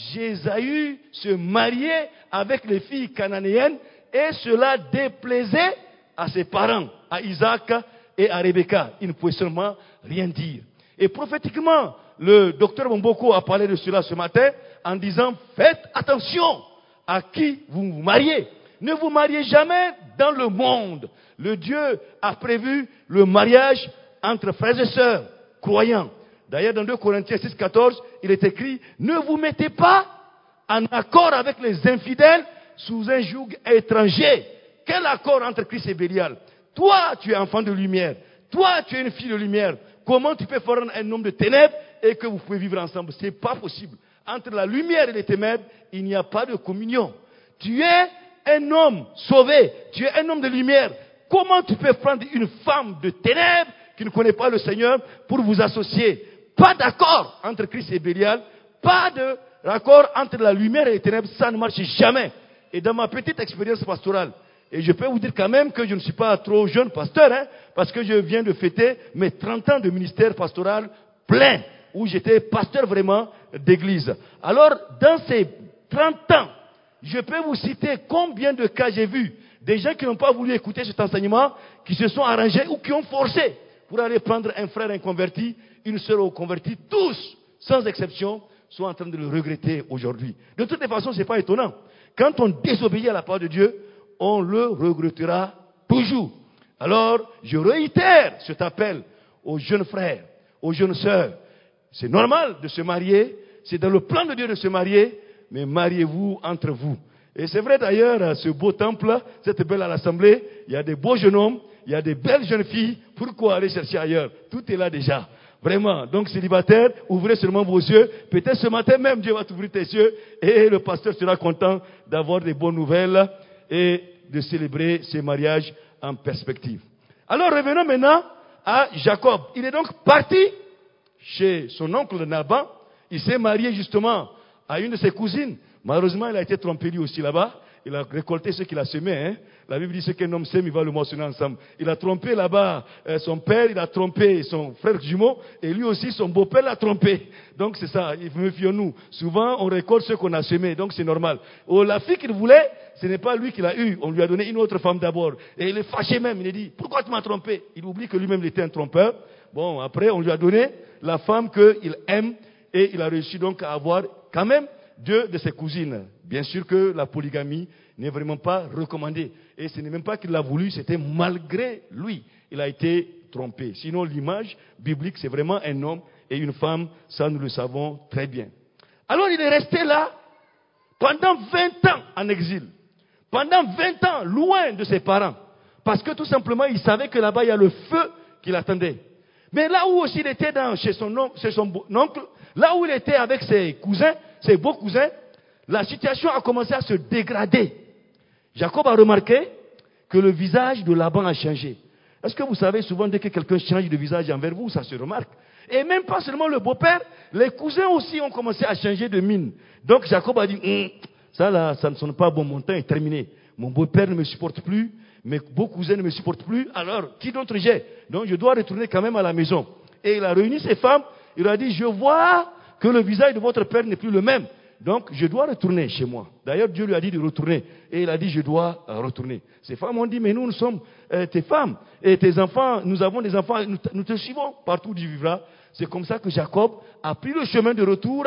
Ésaü se mariait avec les filles cananéennes et cela déplaisait à ses parents, à Isaac et à Rebecca. Ils ne pouvaient seulement rien dire. Et prophétiquement, le docteur Momboko a parlé de cela ce matin en disant « Faites attention à qui vous vous mariez. Ne vous mariez jamais dans le monde. Le Dieu a prévu le mariage entre frères et sœurs, croyants. D'ailleurs, dans deux Corinthiens six, quatorze, il est écrit, ne vous mettez pas en accord avec les infidèles sous un joug étranger. Quel accord entre Christ et Bélial? Toi, tu es enfant de lumière. Toi, tu es une fille de lumière. Comment tu peux faire un homme de ténèbres et que vous pouvez vivre ensemble? Ce n'est pas possible. Entre la lumière et les ténèbres, il n'y a pas de communion. Tu es un homme sauvé. Tu es un homme de lumière. Comment tu peux prendre une femme de ténèbres qui ne connaît pas le Seigneur pour vous associer? Pas d'accord entre Christ et Bélial. Pas de raccord entre la lumière et les ténèbres. Ça ne marche jamais. Et dans ma petite expérience pastorale, et je peux vous dire quand même que je ne suis pas trop jeune pasteur, hein, parce que je viens de fêter mes trente ans de ministère pastoral plein, où j'étais pasteur vraiment d'église. Alors, dans ces trente ans, je peux vous citer combien de cas j'ai vu, des gens qui n'ont pas voulu écouter cet enseignement, qui se sont arrangés ou qui ont forcé pour aller prendre un frère inconverti, une sœur convertie, tous, sans exception, sont en train de le regretter aujourd'hui. De toutes les façons, ce n'est pas étonnant. Quand on désobéit à la parole de Dieu, on le regrettera toujours. Alors, je réitère cet appel aux jeunes frères, aux jeunes sœurs. C'est normal de se marier, c'est dans le plan de Dieu de se marier, mais mariez-vous entre vous. Et c'est vrai d'ailleurs, ce beau temple, cette belle assemblée, il y a des beaux jeunes hommes, il y a des belles jeunes filles. Pourquoi aller chercher ailleurs? Tout est là déjà. Vraiment. Donc, célibataire, ouvrez seulement vos yeux. Peut-être ce matin même, Dieu va t'ouvrir tes yeux et le pasteur sera content d'avoir des bonnes nouvelles et de célébrer ces mariages en perspective. Alors, revenons maintenant à Jacob. Il est donc parti chez son oncle Laban. Il s'est marié justement à une de ses cousines. Malheureusement, il a été trompé lui aussi là-bas. Il a récolté ce qu'il a semé. Hein. La Bible dit ce qu'un homme sème, il va le moissonner ensemble. Il a trompé là-bas euh, son père, il a trompé son frère jumeau, et lui aussi, son beau-père l'a trompé. Donc c'est ça, méfions-nous. Souvent, on récolte ce qu'on a semé, donc c'est normal. Oh, la fille qu'il voulait, ce n'est pas lui qui l'a eu. On lui a donné une autre femme d'abord. Et il est fâché même. Il a dit, pourquoi tu m'as trompé? Il oublie que lui-même était un trompeur. Bon, après, on lui a donné la femme qu'il aime, et il a réussi donc à avoir quand même deux de ses cousines. Bien sûr que la polygamie n'est vraiment pas recommandée. Et ce n'est même pas qu'il l'a voulu, c'était malgré lui. Il a été trompé. Sinon, l'image biblique, c'est vraiment un homme et une femme. Ça, nous le savons très bien. Alors, il est resté là pendant vingt ans en exil. Pendant vingt ans, loin de ses parents. Parce que tout simplement, il savait que là-bas, il y a le feu qui l'attendait. Mais là où aussi il était dans, chez, son oncle, chez son oncle, là où il était avec ses cousins, ses beaux cousins, la situation a commencé à se dégrader. Jacob a remarqué que le visage de Laban a changé. Est-ce que vous savez, souvent, dès que quelqu'un change de visage envers vous, ça se remarque. Et même pas seulement le beau-père, les cousins aussi ont commencé à changer de mine. Donc Jacob a dit, hm, ça là, ça ne sonne pas bon, mon temps est terminé. Mon beau-père ne me supporte plus, mes beaux cousins ne me supportent plus, alors qui d'autre j'ai? Donc je dois retourner quand même à la maison. Et il a réuni ses femmes, il a dit, je vois que le visage de votre père n'est plus le même. Donc, je dois retourner chez moi. D'ailleurs, Dieu lui a dit de retourner. Et il a dit, je dois euh, retourner. Ces femmes ont dit, mais nous, nous sommes euh, tes femmes. Et tes enfants, nous avons des enfants, nous, nous te suivons partout où tu vivras. C'est comme ça que Jacob a pris le chemin de retour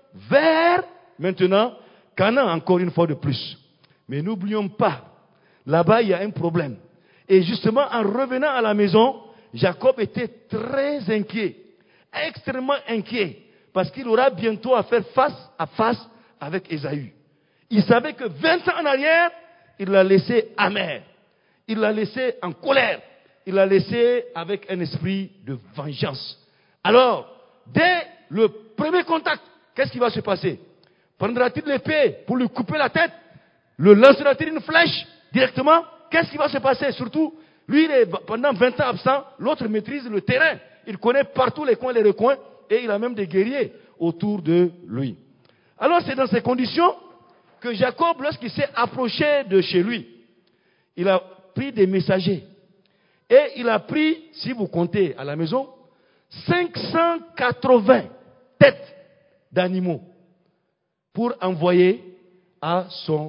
vers, maintenant, Canaan, encore une fois de plus. Mais n'oublions pas, là-bas, il y a un problème. Et justement, en revenant à la maison, Jacob était très inquiet. Extrêmement inquiet. Parce qu'il aura bientôt à faire face à face avec Ésaü. Il savait que vingt ans en arrière, il l'a laissé amer. Il l'a laissé en colère. Il l'a laissé avec un esprit de vengeance. Alors, dès le premier contact, qu'est-ce qui va se passer? Prendra-t-il l'épée pour lui couper la tête? Le lancera-t-il une flèche directement? Qu'est-ce qui va se passer? Surtout, lui, il est pendant vingt ans absent, l'autre maîtrise le terrain. Il connaît partout les coins et les recoins. Et il a même des guerriers autour de lui. Alors c'est dans ces conditions que Jacob, lorsqu'il s'est approché de chez lui, il a pris des messagers. Et il a pris, si vous comptez à la maison, cinq cent quatre-vingts têtes d'animaux pour envoyer à son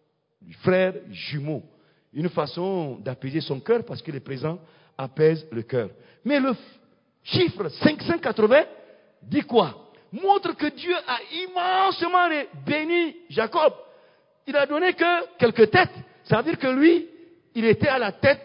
frère jumeau. Une façon d'apaiser son cœur parce que les présents apaisent le cœur. Mais le chiffre cinq cent quatre-vingts dit quoi? Montre que Dieu a immensement béni Jacob. Il a donné que quelques têtes. Ça veut dire que lui, il était à la tête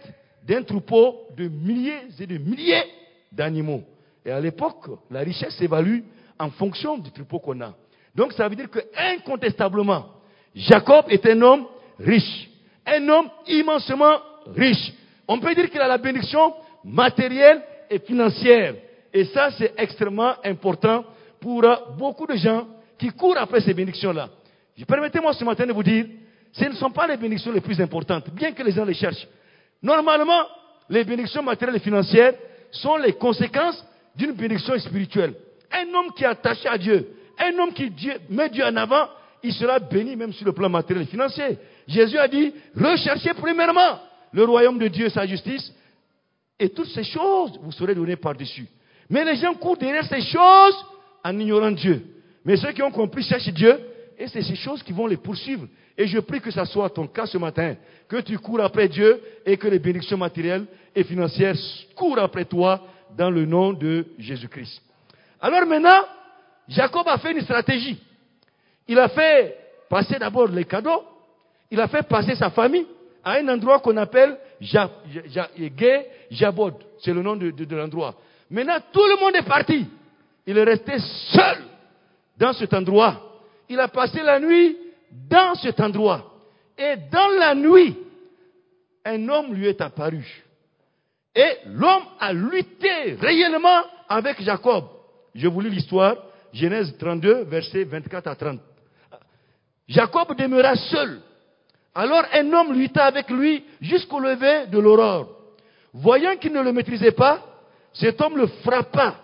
d'un troupeau de milliers et de milliers d'animaux. Et à l'époque, la richesse s'évalue en fonction du troupeau qu'on a. Donc ça veut dire que incontestablement, Jacob est un homme riche. Un homme immensement riche. On peut dire qu'il a la bénédiction matérielle et financière. Et ça, c'est extrêmement important pour beaucoup de gens qui courent après ces bénédictions-là. Permettez-moi ce matin de vous dire, ce ne sont pas les bénédictions les plus importantes, bien que les gens les cherchent. Normalement, les bénédictions matérielles et financières sont les conséquences d'une bénédiction spirituelle. Un homme qui est attaché à Dieu, un homme qui Dieu, met Dieu en avant, il sera béni même sur le plan matériel et financier. Jésus a dit, recherchez premièrement le royaume de Dieu et sa justice, et toutes ces choses vous serez données par-dessus. Mais les gens courent derrière ces choses en ignorant Dieu. Mais ceux qui ont compris cherchent Dieu, et c'est ces choses qui vont les poursuivre. Et je prie que ça soit ton cas ce matin, que tu cours après Dieu et que les bénédictions matérielles et financières courent après toi dans le nom de Jésus-Christ. Alors maintenant, Jacob a fait une stratégie. Il a fait passer d'abord les cadeaux, il a fait passer sa famille à un endroit qu'on appelle ja, ja, ja, Jabod. C'est le nom de, de, de l'endroit. Maintenant, tout le monde est parti. Il est resté seul dans cet endroit. Il a passé la nuit dans cet endroit. Et dans la nuit, un homme lui est apparu. Et l'homme a lutté réellement avec Jacob. Je vous lis l'histoire. Genèse trente-deux, versets vingt-quatre à trente. Jacob demeura seul. Alors un homme lutta avec lui jusqu'au lever de l'aurore. Voyant qu'il ne le maîtrisait pas, cet homme le frappa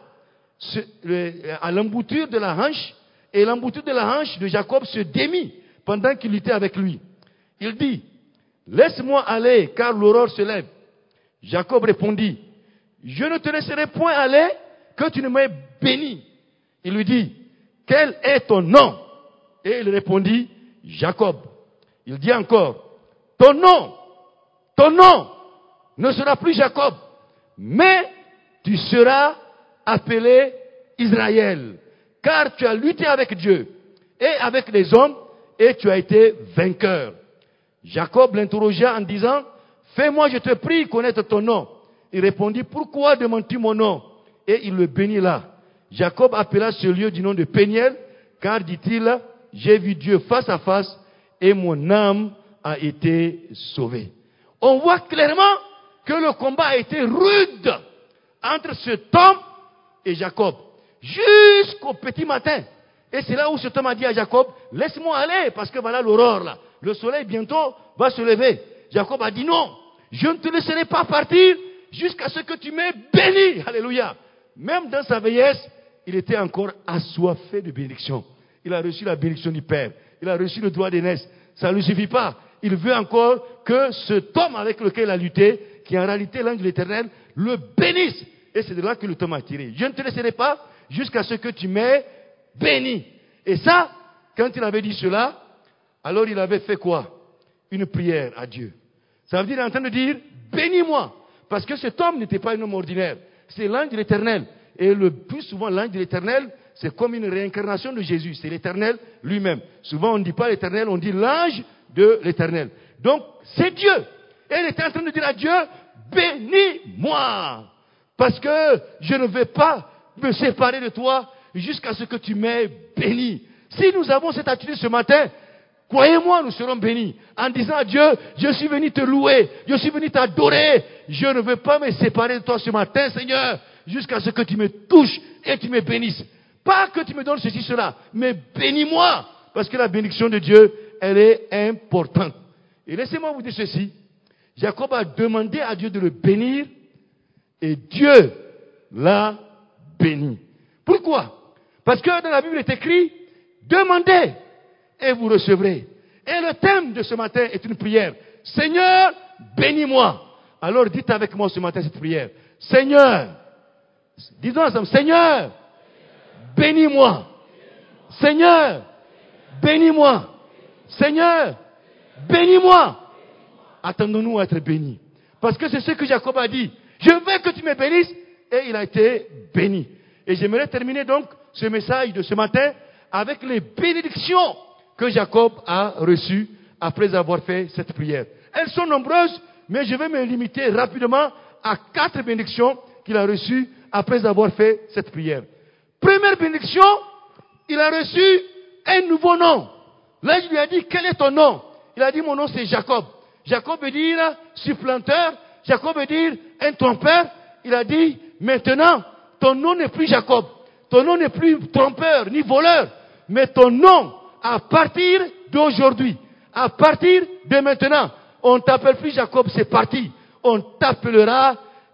à l'embouture de la hanche, et l'embouture de la hanche de Jacob se démit pendant qu'il luttait avec lui. Il dit, laisse-moi aller, car l'aurore se lève. Jacob répondit, je ne te laisserai point aller, que tu ne m'aies béni. Il lui dit, quel est ton nom? Et il répondit, Jacob. Il dit encore, ton nom, ton nom ne sera plus Jacob, mais tu seras appelé Israël, car tu as lutté avec Dieu et avec les hommes, et tu as été vainqueur. Jacob l'interrogea en disant, fais-moi, je te prie, connaître ton nom. Il répondit, pourquoi demandes-tu mon nom? Et il le bénit là. Jacob appela ce lieu du nom de Péniel, car, dit-il, j'ai vu Dieu face à face, et mon âme a été sauvée. On voit clairement que le combat a été rude entre cet homme et Jacob, jusqu'au petit matin. Et c'est là où cet homme a dit à Jacob, laisse-moi aller, parce que voilà l'aurore là. Le soleil bientôt va se lever. Jacob a dit non, je ne te laisserai pas partir jusqu'à ce que tu m'aies béni. Alléluia. Même dans sa vieillesse, il était encore assoiffé de bénédiction. Il a reçu la bénédiction du Père. Il a reçu le droit d'aînesse. Ça ne lui suffit pas. Il veut encore que cet homme avec lequel il a lutté, qui est en réalité l'ange de l'Éternel, le bénisse. Et c'est de là que le homme a tiré. Je ne te laisserai pas jusqu'à ce que tu m'aies béni. Et ça, quand il avait dit cela, alors il avait fait quoi? Une prière à Dieu. Ça veut dire, il est en train de dire, bénis-moi. Parce que cet homme n'était pas un homme ordinaire. C'est l'ange de l'Éternel. Et le plus souvent, l'ange de l'Éternel, c'est comme une réincarnation de Jésus. C'est l'Éternel lui-même. Souvent, on ne dit pas l'Éternel, on dit l'ange de l'Éternel. Donc, c'est Dieu. Et il était en train de dire à Dieu, bénis-moi. Parce que je ne vais pas me séparer de toi jusqu'à ce que tu m'aies béni. Si nous avons cette attitude ce matin, croyez-moi, nous serons bénis. En disant à Dieu, je suis venu te louer, je suis venu t'adorer. Je ne veux pas me séparer de toi ce matin, Seigneur, jusqu'à ce que tu me touches et tu me bénisses. Pas que tu me donnes ceci, cela, mais bénis-moi. Parce que la bénédiction de Dieu, elle est importante. Et laissez-moi vous dire ceci. Jacob a demandé à Dieu de le bénir et Dieu l'a béni. Pourquoi? Parce que dans la Bible il est écrit, demandez et vous recevrez. Et le thème de ce matin est une prière. Seigneur, bénis-moi. Alors dites avec moi ce matin cette prière. Seigneur, disons ensemble, Seigneur, bénis-moi. Seigneur, bénis-moi. Seigneur, bénis-moi. Attendons-nous à être bénis. Parce que c'est ce que Jacob a dit. Je veux que tu me bénisses. Et il a été béni. Et j'aimerais terminer donc ce message de ce matin avec les bénédictions que Jacob a reçues après avoir fait cette prière. Elles sont nombreuses. mais je vais me limiter rapidement à quatre bénédictions qu'il a reçues après avoir fait cette prière. Première bénédiction, il a reçu un nouveau nom. Là, je lui ai dit, quel est ton nom? Il a dit, mon nom c'est Jacob. Jacob veut dire supplanteur. Jacob veut dire un trompeur. Il a dit, maintenant, ton nom n'est plus Jacob. Ton nom n'est plus trompeur ni voleur. Mais ton nom, à partir d'aujourd'hui, à partir de maintenant, on ne t'appelle plus Jacob, c'est parti. On t'appellera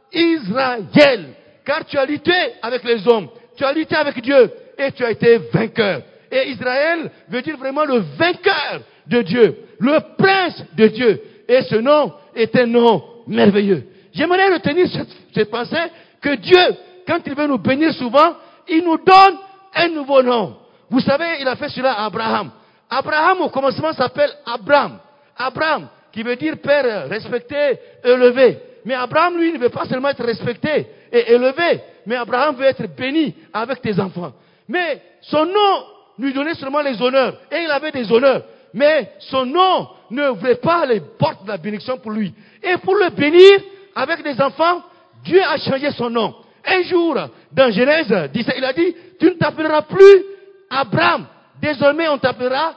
Israël. Car tu as lutté avec les hommes. Tu as lutté avec Dieu. Et tu as été vainqueur. Et Israël veut dire vraiment le vainqueur de Dieu. Le prince de Dieu. Et ce nom est un nom merveilleux. J'aimerais retenir cette, cette pensée que Dieu, quand il veut nous bénir souvent, il nous donne un nouveau nom. Vous savez, il a fait cela à Abraham. Abraham, au commencement, s'appelle Abraham. Abraham, qui veut dire père respecté, élevé. Mais Abraham, lui, ne veut pas seulement être respecté et élevé, mais Abraham veut être béni avec tes enfants. Mais son nom lui donnait seulement les honneurs. Et il avait des honneurs. Mais son nom ne voulait pas les portes de la bénédiction pour lui. Et pour le bénir avec des enfants, Dieu a changé son nom. Un jour, dans Genèse dix-sept, il a dit, tu ne t'appelleras plus Abraham. Désormais, on t'appellera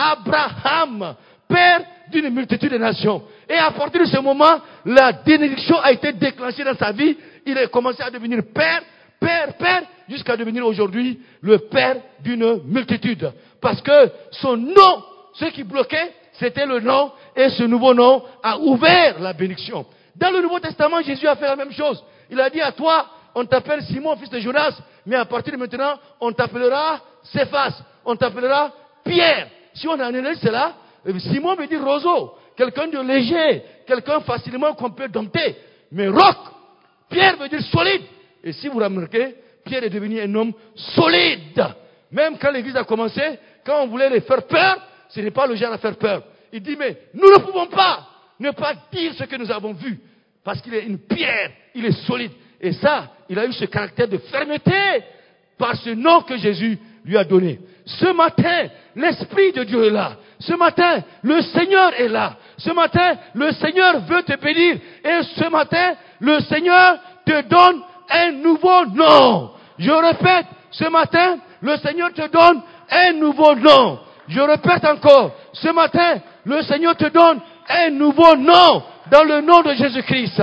Abraham, père d'une multitude de nations. Et à partir de ce moment, la bénédiction a été déclenchée dans sa vie. Il a commencé à devenir père, père, père, jusqu'à devenir aujourd'hui le père d'une multitude. Parce que son nom, ce qui bloquait, c'était le nom, et ce nouveau nom a ouvert la bénédiction. Dans le Nouveau Testament, Jésus a fait la même chose. Il a dit à toi, on t'appelle Simon, fils de Jonas, mais à partir de maintenant, on t'appellera Céphas, on t'appellera Pierre. Si on analyse cela, Simon veut dire roseau, quelqu'un de léger, quelqu'un facilement qu'on peut dompter. Mais roc, Pierre veut dire solide. Et si vous remarquez, Pierre est devenu un homme solide. Même quand l'église a commencé, quand on voulait les faire peur, ce n'est pas le genre à faire peur. Il dit, mais nous ne pouvons pas ne pas dire ce que nous avons vu. Parce qu'il est une pierre, il est solide. Et ça, il a eu ce caractère de fermeté par ce nom que Jésus lui a donné. Ce matin, l'Esprit de Dieu est là. Ce matin, le Seigneur est là. Ce matin, le Seigneur veut te bénir. Et ce matin, le Seigneur te donne un nouveau nom. Je répète, ce matin, le Seigneur te donne un nouveau nom. Je répète encore, ce matin, le Seigneur te donne un nouveau nom dans le nom de Jésus-Christ.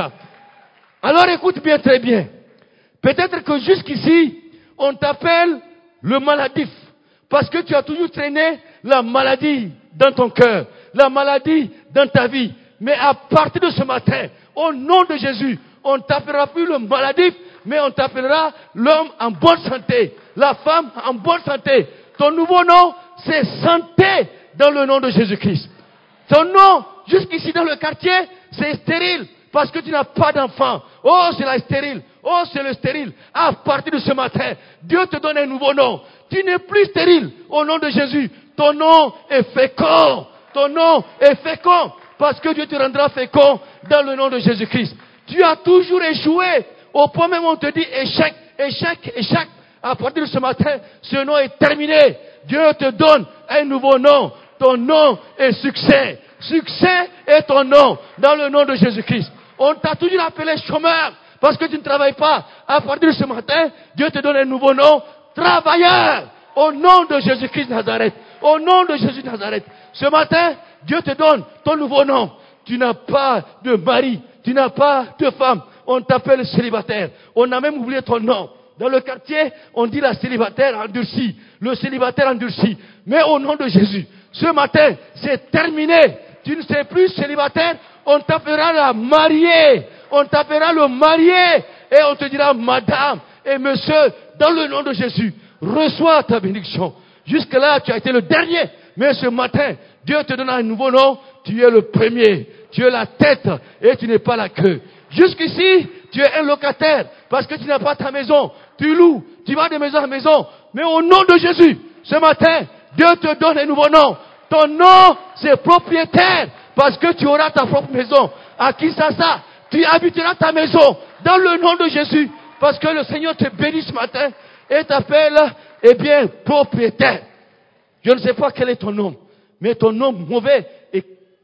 Alors écoute bien, très bien. Peut-être que jusqu'ici, on t'appelle le maladif. Parce que tu as toujours traîné la maladie dans ton cœur, la maladie dans ta vie. Mais à partir de ce matin, au nom de Jésus, on ne t'appellera plus le maladif, mais on t'appellera l'homme en bonne santé, la femme en bonne santé. Ton nouveau nom, c'est santé dans le nom de Jésus-Christ. Ton nom, jusqu'ici dans le quartier, c'est stérile parce que tu n'as pas d'enfant. Oh, c'est la stérile. Oh, c'est le stérile. À partir de ce matin, Dieu te donne un nouveau nom. Tu n'es plus stérile au nom de Jésus. Ton nom est fécond. Ton nom est fécond parce que Dieu te rendra fécond dans le nom de Jésus-Christ. Tu as toujours échoué au point même où on te dit échec, échec, échec. À partir de ce matin, ce nom est terminé. Dieu te donne un nouveau nom. Ton nom est succès. Succès est ton nom dans le nom de Jésus-Christ. On t'a toujours appelé chômeur parce que tu ne travailles pas. À partir de ce matin, Dieu te donne un nouveau nom. Travailleur. Au nom de Jésus-Christ de Nazareth. Au nom de Jésus de Nazareth. Ce matin, Dieu te donne ton nouveau nom. Tu n'as pas de mari. Tu n'as pas de femme. On t'appelle célibataire. On a même oublié ton nom. Dans le quartier, on dit la célibataire endurcie. Le célibataire endurci. Mais au nom de Jésus, ce matin, c'est terminé. Tu ne seras plus célibataire. On t'appellera la mariée. On t'appellera le marié. Et on te dira madame et monsieur, dans le nom de Jésus, reçois ta bénédiction. Jusque-là, tu as été le dernier. Mais ce matin, Dieu te donne un nouveau nom. Tu es le premier. Tu es la tête et tu n'es pas la queue. Jusqu'ici, tu es un locataire parce que tu n'as pas ta maison. Tu loues, tu vas de maison en maison. Mais au nom de Jésus, ce matin, Dieu te donne un nouveau nom. Ton nom, c'est propriétaire parce que tu auras ta propre maison. À Kinshasa, tu habiteras ta maison dans le nom de Jésus parce que le Seigneur te bénit ce matin et t'appelle, eh bien, propriétaire. Je ne sais pas quel est ton nom, mais ton nom mauvais est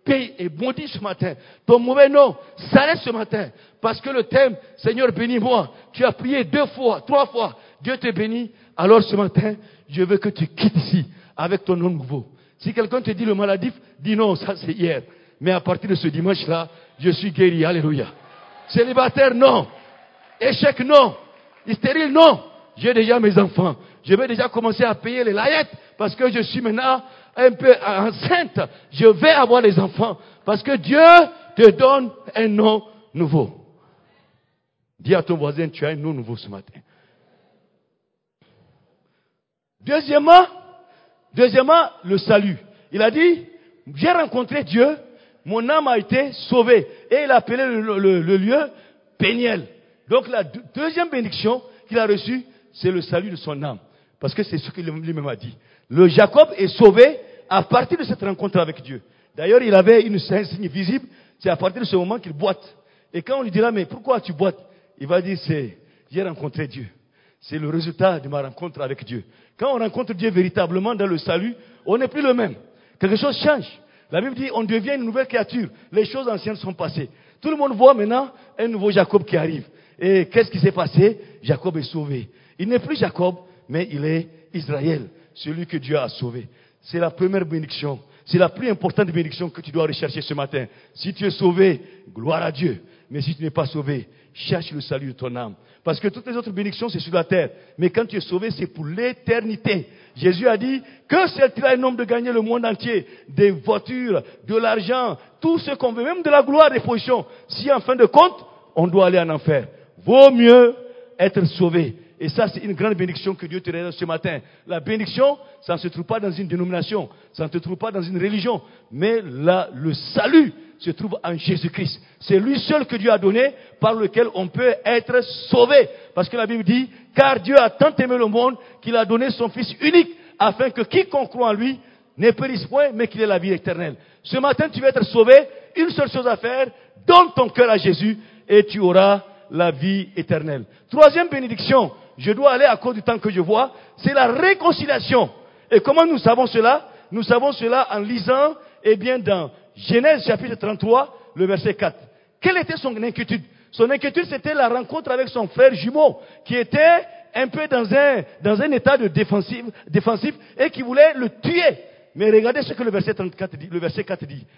paye et bondit ce matin. Ton mauvais nom s'arrête ce matin. Parce que le thème, Seigneur, bénis-moi. Tu as prié deux fois, trois fois. Dieu te bénit. Alors ce matin, je veux que tu quittes ici avec ton nom nouveau. Si quelqu'un te dit le maladif, dis non, ça c'est hier. Mais à partir de ce dimanche-là, je suis guéri. Alléluia. Célibataire, non. Échec, non. Stérile, non. J'ai déjà mes enfants. Je vais déjà commencer à payer les layettes parce que je suis maintenant un peu enceinte. Je vais avoir les enfants parce que Dieu te donne un nom nouveau. Dis à ton voisin, tu as un nom nouveau ce matin. Deuxièmement, deuxièmement, le salut. Il a dit, j'ai rencontré Dieu, mon âme a été sauvée. Et il a appelé le, le, le lieu Péniel. Donc la deuxième bénédiction qu'il a reçue, c'est le salut de son âme. Parce que c'est ce qu'il lui-même a dit. Le Jacob est sauvé à partir de cette rencontre avec Dieu. D'ailleurs, il avait une signe visible. C'est à partir de ce moment qu'il boite. Et quand on lui dira, mais pourquoi tu boites? Il va dire, c'est, j'ai rencontré Dieu. C'est le résultat de ma rencontre avec Dieu. Quand on rencontre Dieu véritablement dans le salut, on n'est plus le même. Quelque chose change. La Bible dit, on devient une nouvelle créature. Les choses anciennes sont passées. Tout le monde voit maintenant un nouveau Jacob qui arrive. Et qu'est-ce qui s'est passé? Jacob est sauvé. Il n'est plus Jacob, mais il est Israël, celui que Dieu a sauvé. C'est la première bénédiction. C'est la plus importante bénédiction que tu dois rechercher ce matin. Si tu es sauvé, gloire à Dieu. Mais si tu n'es pas sauvé, cherche le salut de ton âme. Parce que toutes les autres bénédictions, c'est sur la terre. Mais quand tu es sauvé, c'est pour l'éternité. Jésus a dit, que sert-il à un homme de gagner le monde entier? Des voitures, de l'argent, tout ce qu'on veut, même de la gloire, des positions. Si en fin de compte, on doit aller en enfer. Vaut mieux être sauvé. Et ça, c'est une grande bénédiction que Dieu te réserve ce matin. La bénédiction, ça ne se trouve pas dans une dénomination, ça ne se trouve pas dans une religion, mais là, le salut se trouve en Jésus-Christ. C'est lui seul que Dieu a donné, par lequel on peut être sauvé. Parce que la Bible dit, car Dieu a tant aimé le monde qu'il a donné son Fils unique, afin que quiconque croit en lui ne périsse point, mais qu'il ait la vie éternelle. Ce matin, tu vas être sauvé. Une seule chose à faire, donne ton cœur à Jésus et tu auras la vie éternelle. Troisième bénédiction, je dois aller à cause du temps que je vois, c'est la réconciliation. Et comment nous savons cela? Nous savons cela en lisant, eh bien, dans Genèse chapitre trente-trois, le verset quatre. Quelle était son inquiétude? Son inquiétude, c'était la rencontre avec son frère jumeau, qui était un peu dans un, dans un état de défensif, défensif et qui voulait le tuer. Mais regardez ce que le verset trente-quatre dit, le verset quatre dit.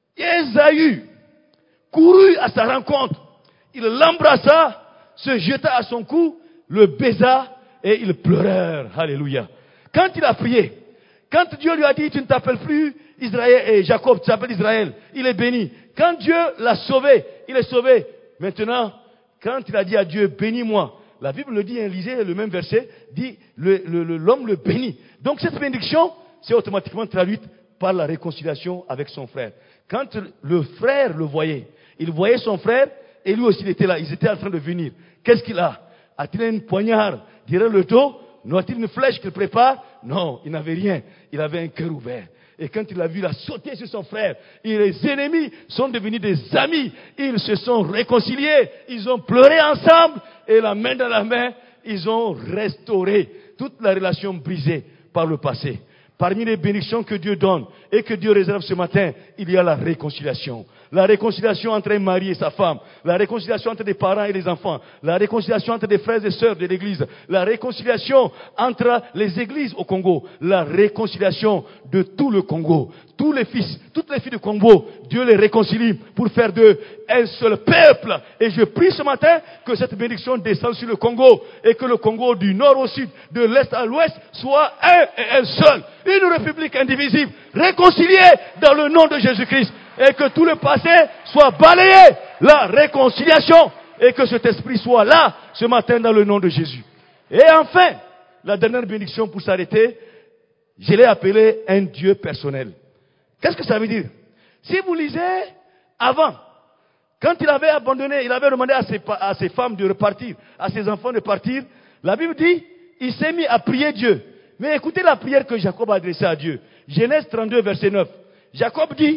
Ésaü courut à sa rencontre. Il l'embrassa, se jeta à son cou, le baisa et ils pleurèrent. Alléluia. Quand il a prié, quand Dieu lui a dit, tu ne t'appelles plus Israël et Jacob, tu t'appelles Israël, il est béni. Quand Dieu l'a sauvé, il est sauvé. Maintenant, quand il a dit à Dieu, bénis-moi, la Bible le dit, hein, lisez le même verset, dit, le, le, le, l'homme le bénit. Donc cette bénédiction, c'est automatiquement traduite par la réconciliation avec son frère. Quand le frère le voyait, il voyait son frère, et lui aussi il était là, ils étaient en train de venir. Qu'est-ce qu'il a? A-t-il une poignarde derrière le dos? Non. A-t-il une flèche qu'il prépare? Non, il n'avait rien. Il avait un cœur ouvert. Et quand il a vu, il a sauté sur son frère. Et les ennemis sont devenus des amis. Ils se sont réconciliés. Ils ont pleuré ensemble. Et la main dans la main, ils ont restauré toute la relation brisée par le passé. Parmi les bénédictions que Dieu donne et que Dieu réserve ce matin, il y a la réconciliation. La réconciliation entre un mari et sa femme. La réconciliation entre des parents et des enfants. La réconciliation entre des frères et sœurs de l'église. La réconciliation entre les églises au Congo. La réconciliation de tout le Congo. Tous les fils, toutes les filles du Congo, Dieu les réconcilie pour faire d'eux un seul peuple. Et je prie ce matin que cette bénédiction descende sur le Congo et que le Congo du nord au sud, de l'est à l'ouest, soit un et un seul. Une république indivisible, réconciliée dans le nom de Jésus-Christ. Et que tout le passé soit balayé. La réconciliation. Et que cet esprit soit là ce matin dans le nom de Jésus. Et enfin, la dernière bénédiction pour s'arrêter, je l'ai appelé un Dieu personnel. Qu'est-ce que ça veut dire? Si vous lisez avant, quand il avait abandonné, il avait demandé à ses, à ses femmes de repartir, à ses enfants de partir, la Bible dit, il s'est mis à prier Dieu. Mais écoutez la prière que Jacob a adressée à Dieu. Genèse trente-deux, verset neuf. Jacob dit,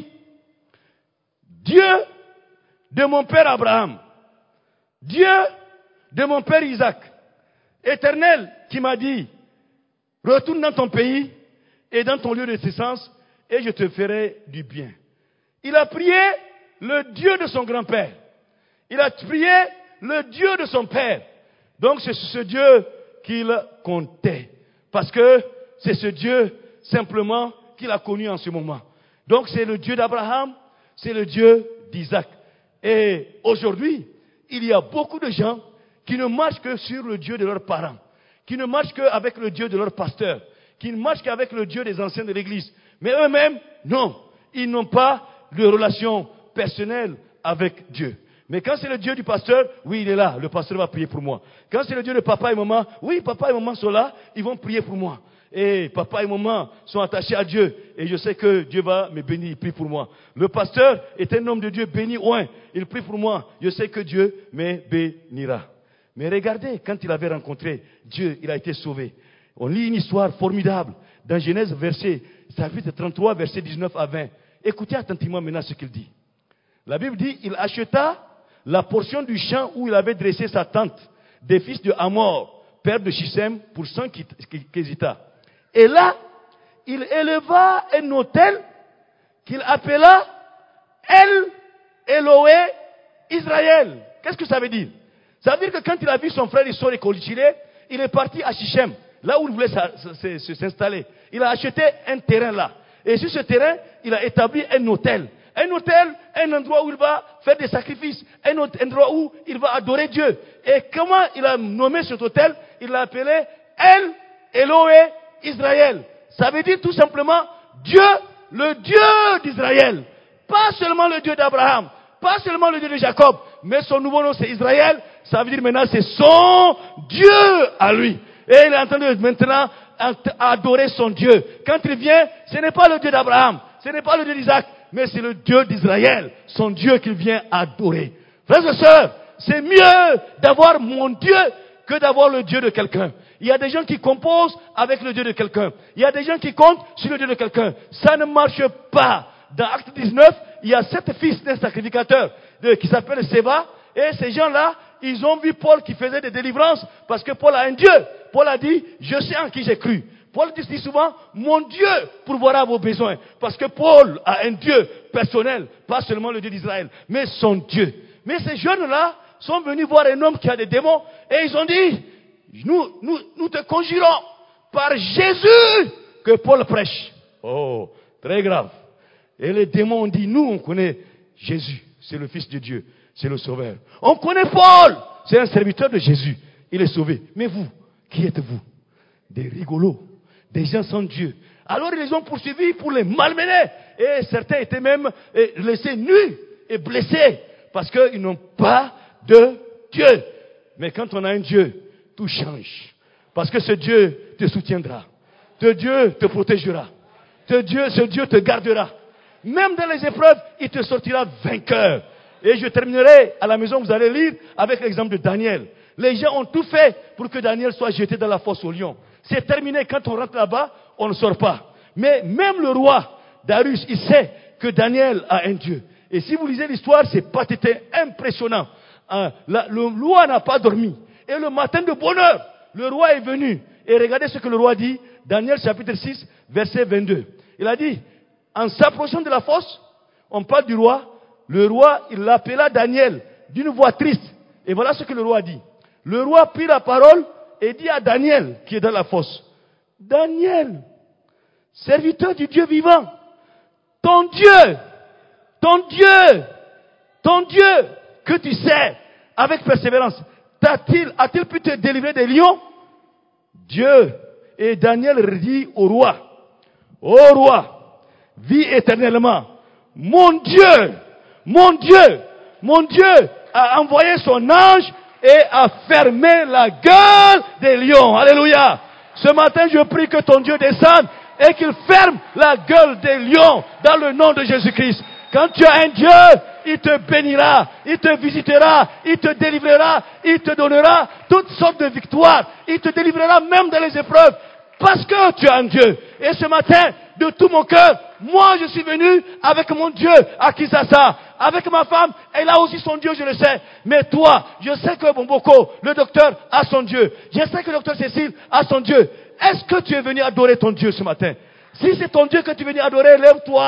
Dieu de mon père Abraham, Dieu de mon père Isaac, Éternel qui m'a dit, retourne dans ton pays et dans ton lieu de naissance et je te ferai du bien. Il a prié le Dieu de son grand-père. Il a prié le Dieu de son père. Donc c'est ce Dieu qu'il comptait. Parce que c'est ce Dieu simplement qu'il a connu en ce moment. Donc c'est le Dieu d'Abraham, c'est le Dieu d'Isaac. Et aujourd'hui, il y a beaucoup de gens qui ne marchent que sur le Dieu de leurs parents, qui ne marchent qu'avec le Dieu de leur pasteur, qui ne marchent qu'avec le Dieu des anciens de l'Église. Mais eux-mêmes, non, ils n'ont pas de relation personnelle avec Dieu. Mais quand c'est le Dieu du pasteur, oui, il est là, le pasteur va prier pour moi. Quand c'est le Dieu de papa et maman, oui, papa et maman sont là, ils vont prier pour moi. Et papa et maman sont attachés à Dieu. Et je sais que Dieu va me bénir, il prie pour moi. Le pasteur est un homme de Dieu béni, ouais, il prie pour moi. Je sais que Dieu me bénira. Mais regardez, quand il avait rencontré Dieu, il a été sauvé. On lit une histoire formidable dans Genèse, verset, chapitre trente-trois, verset dix-neuf à vingt. Écoutez attentivement maintenant ce qu'il dit. La Bible dit, il acheta la portion du champ où il avait dressé sa tente des fils de Hamor, père de Shichem, pour cent Kézita. Et là, il éleva un autel qu'il appela El Eloé Israël. Qu'est-ce que ça veut dire? Ça veut dire que quand il a vu son frère Issor et Kolichile, il est parti à Shichem, là où il voulait s'installer. Il a acheté un terrain là. Et sur ce terrain, il a établi un autel. Un autel, un endroit où il va faire des sacrifices, un autre endroit où il va adorer Dieu. Et comment il a nommé cet autel? Il l'a appelé El Eloé Israël. Ça veut dire tout simplement Dieu, le Dieu d'Israël. Pas seulement le Dieu d'Abraham, pas seulement le Dieu de Jacob, mais son nouveau nom c'est Israël. Ça veut dire maintenant c'est son Dieu à lui. Et il est en train de maintenant adorer son Dieu. Quand il vient, ce n'est pas le Dieu d'Abraham, ce n'est pas le Dieu d'Isaac, mais c'est le Dieu d'Israël, son Dieu qu'il vient adorer. Frères et sœurs, c'est mieux d'avoir mon Dieu que d'avoir le Dieu de quelqu'un. Il y a des gens qui composent avec le Dieu de quelqu'un. Il y a des gens qui comptent sur le Dieu de quelqu'un. Ça ne marche pas. Dans Acte dix-neuf, il y a sept fils d'un sacrificateur de, qui s'appelle Séba. Et ces gens-là, ils ont vu Paul qui faisait des délivrances parce que Paul a un Dieu. Paul a dit, je sais en qui j'ai cru. Paul dit souvent, mon Dieu pourvoira vos besoins. Parce que Paul a un Dieu personnel, pas seulement le Dieu d'Israël, mais son Dieu. Mais ces jeunes-là sont venus voir un homme qui a des démons et ils ont dit, nous, nous, nous te conjurons par Jésus que Paul prêche. Oh, très grave. Et les démons ont dit, nous on connaît Jésus, c'est le Fils de Dieu, c'est le Sauveur. On connaît Paul, c'est un serviteur de Jésus, il est sauvé. Mais vous, qui êtes-vous? Des rigolos, des gens sans Dieu. Alors ils les ont poursuivis pour les malmener. Et certains étaient même laissés nus et blessés parce qu'ils n'ont pas de Dieu. Mais quand on a un Dieu, tout change. Parce que ce Dieu te soutiendra. Ce Dieu te protégera. Ce Dieu, ce Dieu te gardera. Même dans les épreuves, il te sortira vainqueur. Et je terminerai à la maison, vous allez lire avec l'exemple de Daniel. Les gens ont tout fait pour que Daniel soit jeté dans la fosse au lion. C'est terminé. Quand on rentre là-bas, on ne sort pas. Mais même le roi Darius, il sait que Daniel a un Dieu. Et si vous lisez l'histoire, c'est pas c'était impressionnant. Hein, la, le roi n'a pas dormi. Et le matin de bonne heure, le roi est venu. Et regardez ce que le roi dit. Daniel chapitre six, verset vingt-deux. Il a dit, en s'approchant de la fosse, on parle du roi. Le roi, il l'appela Daniel d'une voix triste. Et voilà ce que le roi dit. Le roi prit la parole et dit à Daniel, qui est dans la fosse, Daniel, serviteur du Dieu vivant, ton Dieu, ton Dieu, ton Dieu, que tu sais, avec persévérance, t'a-t-il, a-t-il pu te délivrer des lions? Dieu. Et Daniel dit au roi, ô roi, vis éternellement. Mon Dieu, mon Dieu, mon Dieu a envoyé son ange et a fermé la gueule des lions. Alléluia. Ce matin, je prie que ton Dieu descende et qu'il ferme la gueule des lions dans le nom de Jésus-Christ. Quand tu as un Dieu, il te bénira, il te visitera, il te délivrera, il te donnera toutes sortes de victoires. Il te délivrera même dans les épreuves parce que tu as un Dieu. Et ce matin, de tout mon cœur, moi je suis venu avec mon Dieu à Kinshasa. Avec ma femme, elle a aussi son Dieu, je le sais. Mais toi, je sais que Bomboko, le docteur, a son Dieu. Je sais que le docteur Cécile a son Dieu. Est-ce que tu es venu adorer ton Dieu ce matin? Si c'est ton Dieu que tu es venu adorer, lève-toi.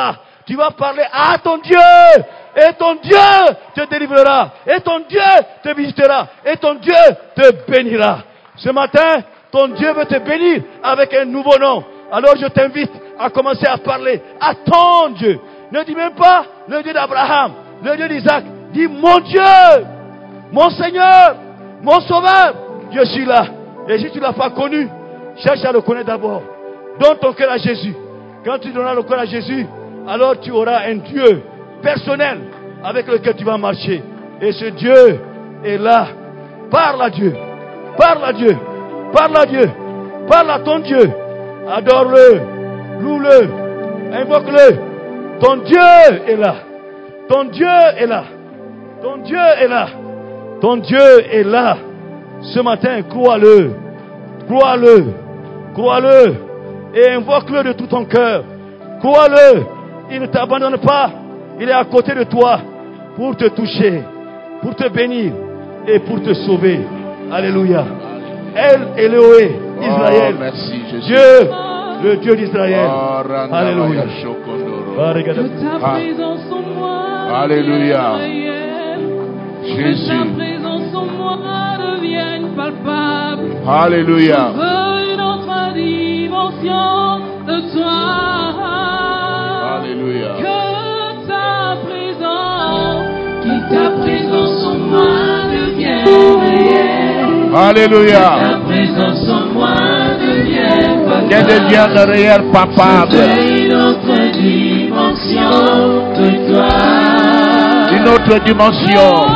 Tu vas parler à ton Dieu. Et ton Dieu te délivrera. Et ton Dieu te visitera. Et ton Dieu te bénira. Ce matin, ton Dieu veut te bénir avec un nouveau nom. Alors je t'invite à commencer à parler à ton Dieu. Ne dis même pas le Dieu d'Abraham, le Dieu d'Isaac. Dis mon Dieu, mon Seigneur, mon Sauveur. Je suis là. Et si tu ne l'as pas connu, cherche à le connaître d'abord. Donne ton cœur à Jésus. Quand tu donneras le cœur à Jésus, alors tu auras un Dieu personnel avec lequel tu vas marcher. Et ce Dieu est là. Parle à Dieu. Parle à Dieu. Parle à Dieu. Parle à ton Dieu. Adore-le. Loue-le. Invoque-le. Ton Dieu est là. Ton Dieu est là. Ton Dieu est là. Ton Dieu est là. Ce matin, crois-le. Crois-le. Crois-le. Et invoque-le de tout ton cœur. Crois-le. Il ne t'abandonne pas. Il est à côté de toi pour te toucher, pour te bénir et pour te sauver. Alléluia. El Eloé, Israël. Oh, merci, Jésus. Dieu, le Dieu d'Israël. Oh, Alléluia. Ah. Présence en moi. Alléluia. Jésus. Jésus. Que ta présence en moi devienne palpable. Alléluia. Je veux une autre dimension de toi. Alléluia. Que ta présence, que ta présence en moi devienne réelle. Alléluia. Que ta présence en moi devienne palpable. Qu'elle devienne le réel palpable. Je veux une autre dimension de toi. Une autre dimension.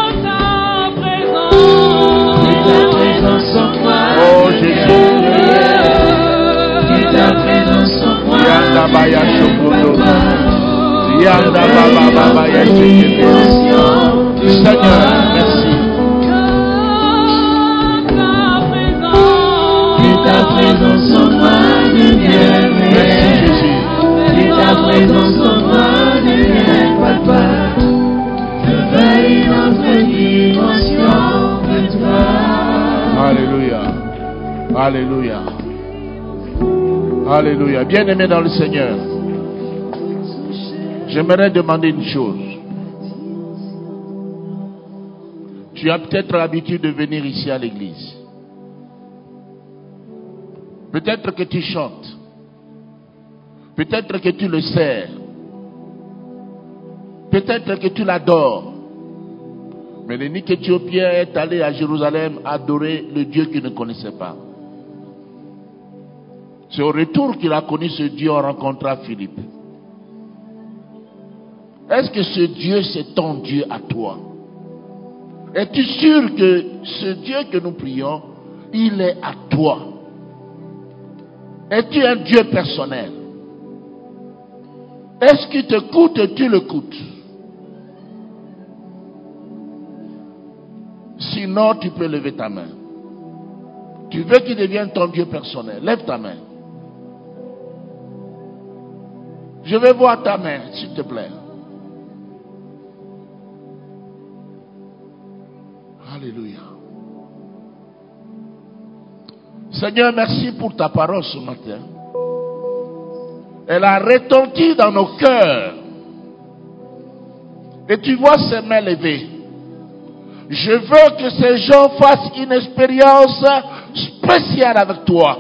Ta présence en moi. Oh Jésus. Que ta présence en moi. Yanda baya shokondo. Yanda baba baba ya shekebe. Seigneur, merci. Que ta présence en moi devienne réelle. Merci Jésus. Que ta présence en moi devienne palpable. Je veux une autre dimension de toi. Alléluia. Alléluia. Alléluia. Bien-aimé dans le Seigneur, j'aimerais demander une chose. Tu as peut-être l'habitude de venir ici à l'église. Peut-être que tu chantes. Peut-être que tu le sers. Peut-être que tu l'adores. Mais l'unique Éthiopien est allé à Jérusalem adorer le Dieu qu'il ne connaissait pas. C'est au retour qu'il a connu ce Dieu en rencontrant Philippe. Est-ce que ce Dieu, c'est ton Dieu à toi? Es-tu sûr que ce Dieu que nous prions, il est à toi? Es-tu un Dieu personnel? Est-ce qu'il te coûte, tu le coûtes? Sinon, tu peux lever ta main. Tu veux qu'il devienne ton Dieu personnel. Lève ta main. Je vais voir ta main, s'il te plaît. Alléluia. Seigneur, merci pour ta parole ce matin. Elle a retenti dans nos cœurs. Et tu vois ces mains levées. Je veux que ces gens fassent une expérience spéciale avec toi.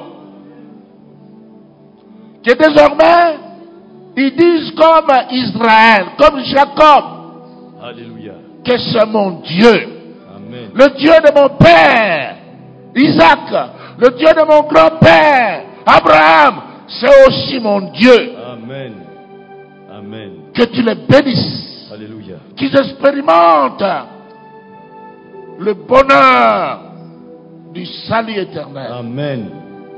Que désormais, ils disent comme Israël, comme Jacob. Alléluia. Que c'est mon Dieu. Amen. Le Dieu de mon père, Isaac. Le Dieu de mon grand-père, Abraham. C'est aussi mon Dieu. Amen. Amen. Que tu les bénisses. Alléluia. Qu'ils expérimentent le bonheur du salut éternel. Amen.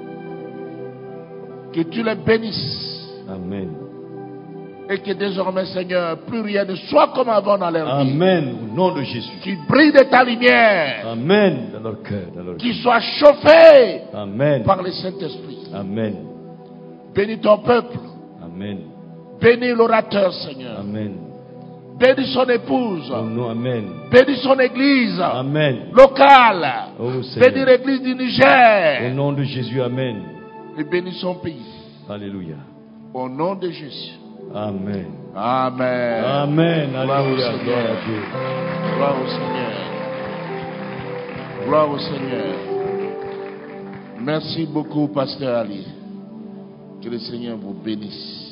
Que tu les bénisses. Amen. Et que désormais, Seigneur, plus rien ne soit comme avant dans leur vie. Amen. Au nom de Jésus. Qu'ils brillent de ta lumière. Amen. Dans leur cœur. Dans leur Qu'ils soient chauffés Amen. par le Saint-Esprit. Amen. Bénis ton peuple. Amen. Bénis l'orateur, Seigneur. Amen. Bénis son épouse. Au nom, Amen. Bénis son église Amen. locale. Oh, Seigneur. Bénis l'église du Au Niger. nom de Jésus, Amen. Et bénis son pays. Alléluia. Au nom de Jésus. Amen. Amen. Amen. Gloire au Alléluia. Seigneur. Gloire à Dieu. Gloire au Seigneur. Gloire au Seigneur. Merci beaucoup, Pasteur Ali. Que le Seigneur vous bénisse.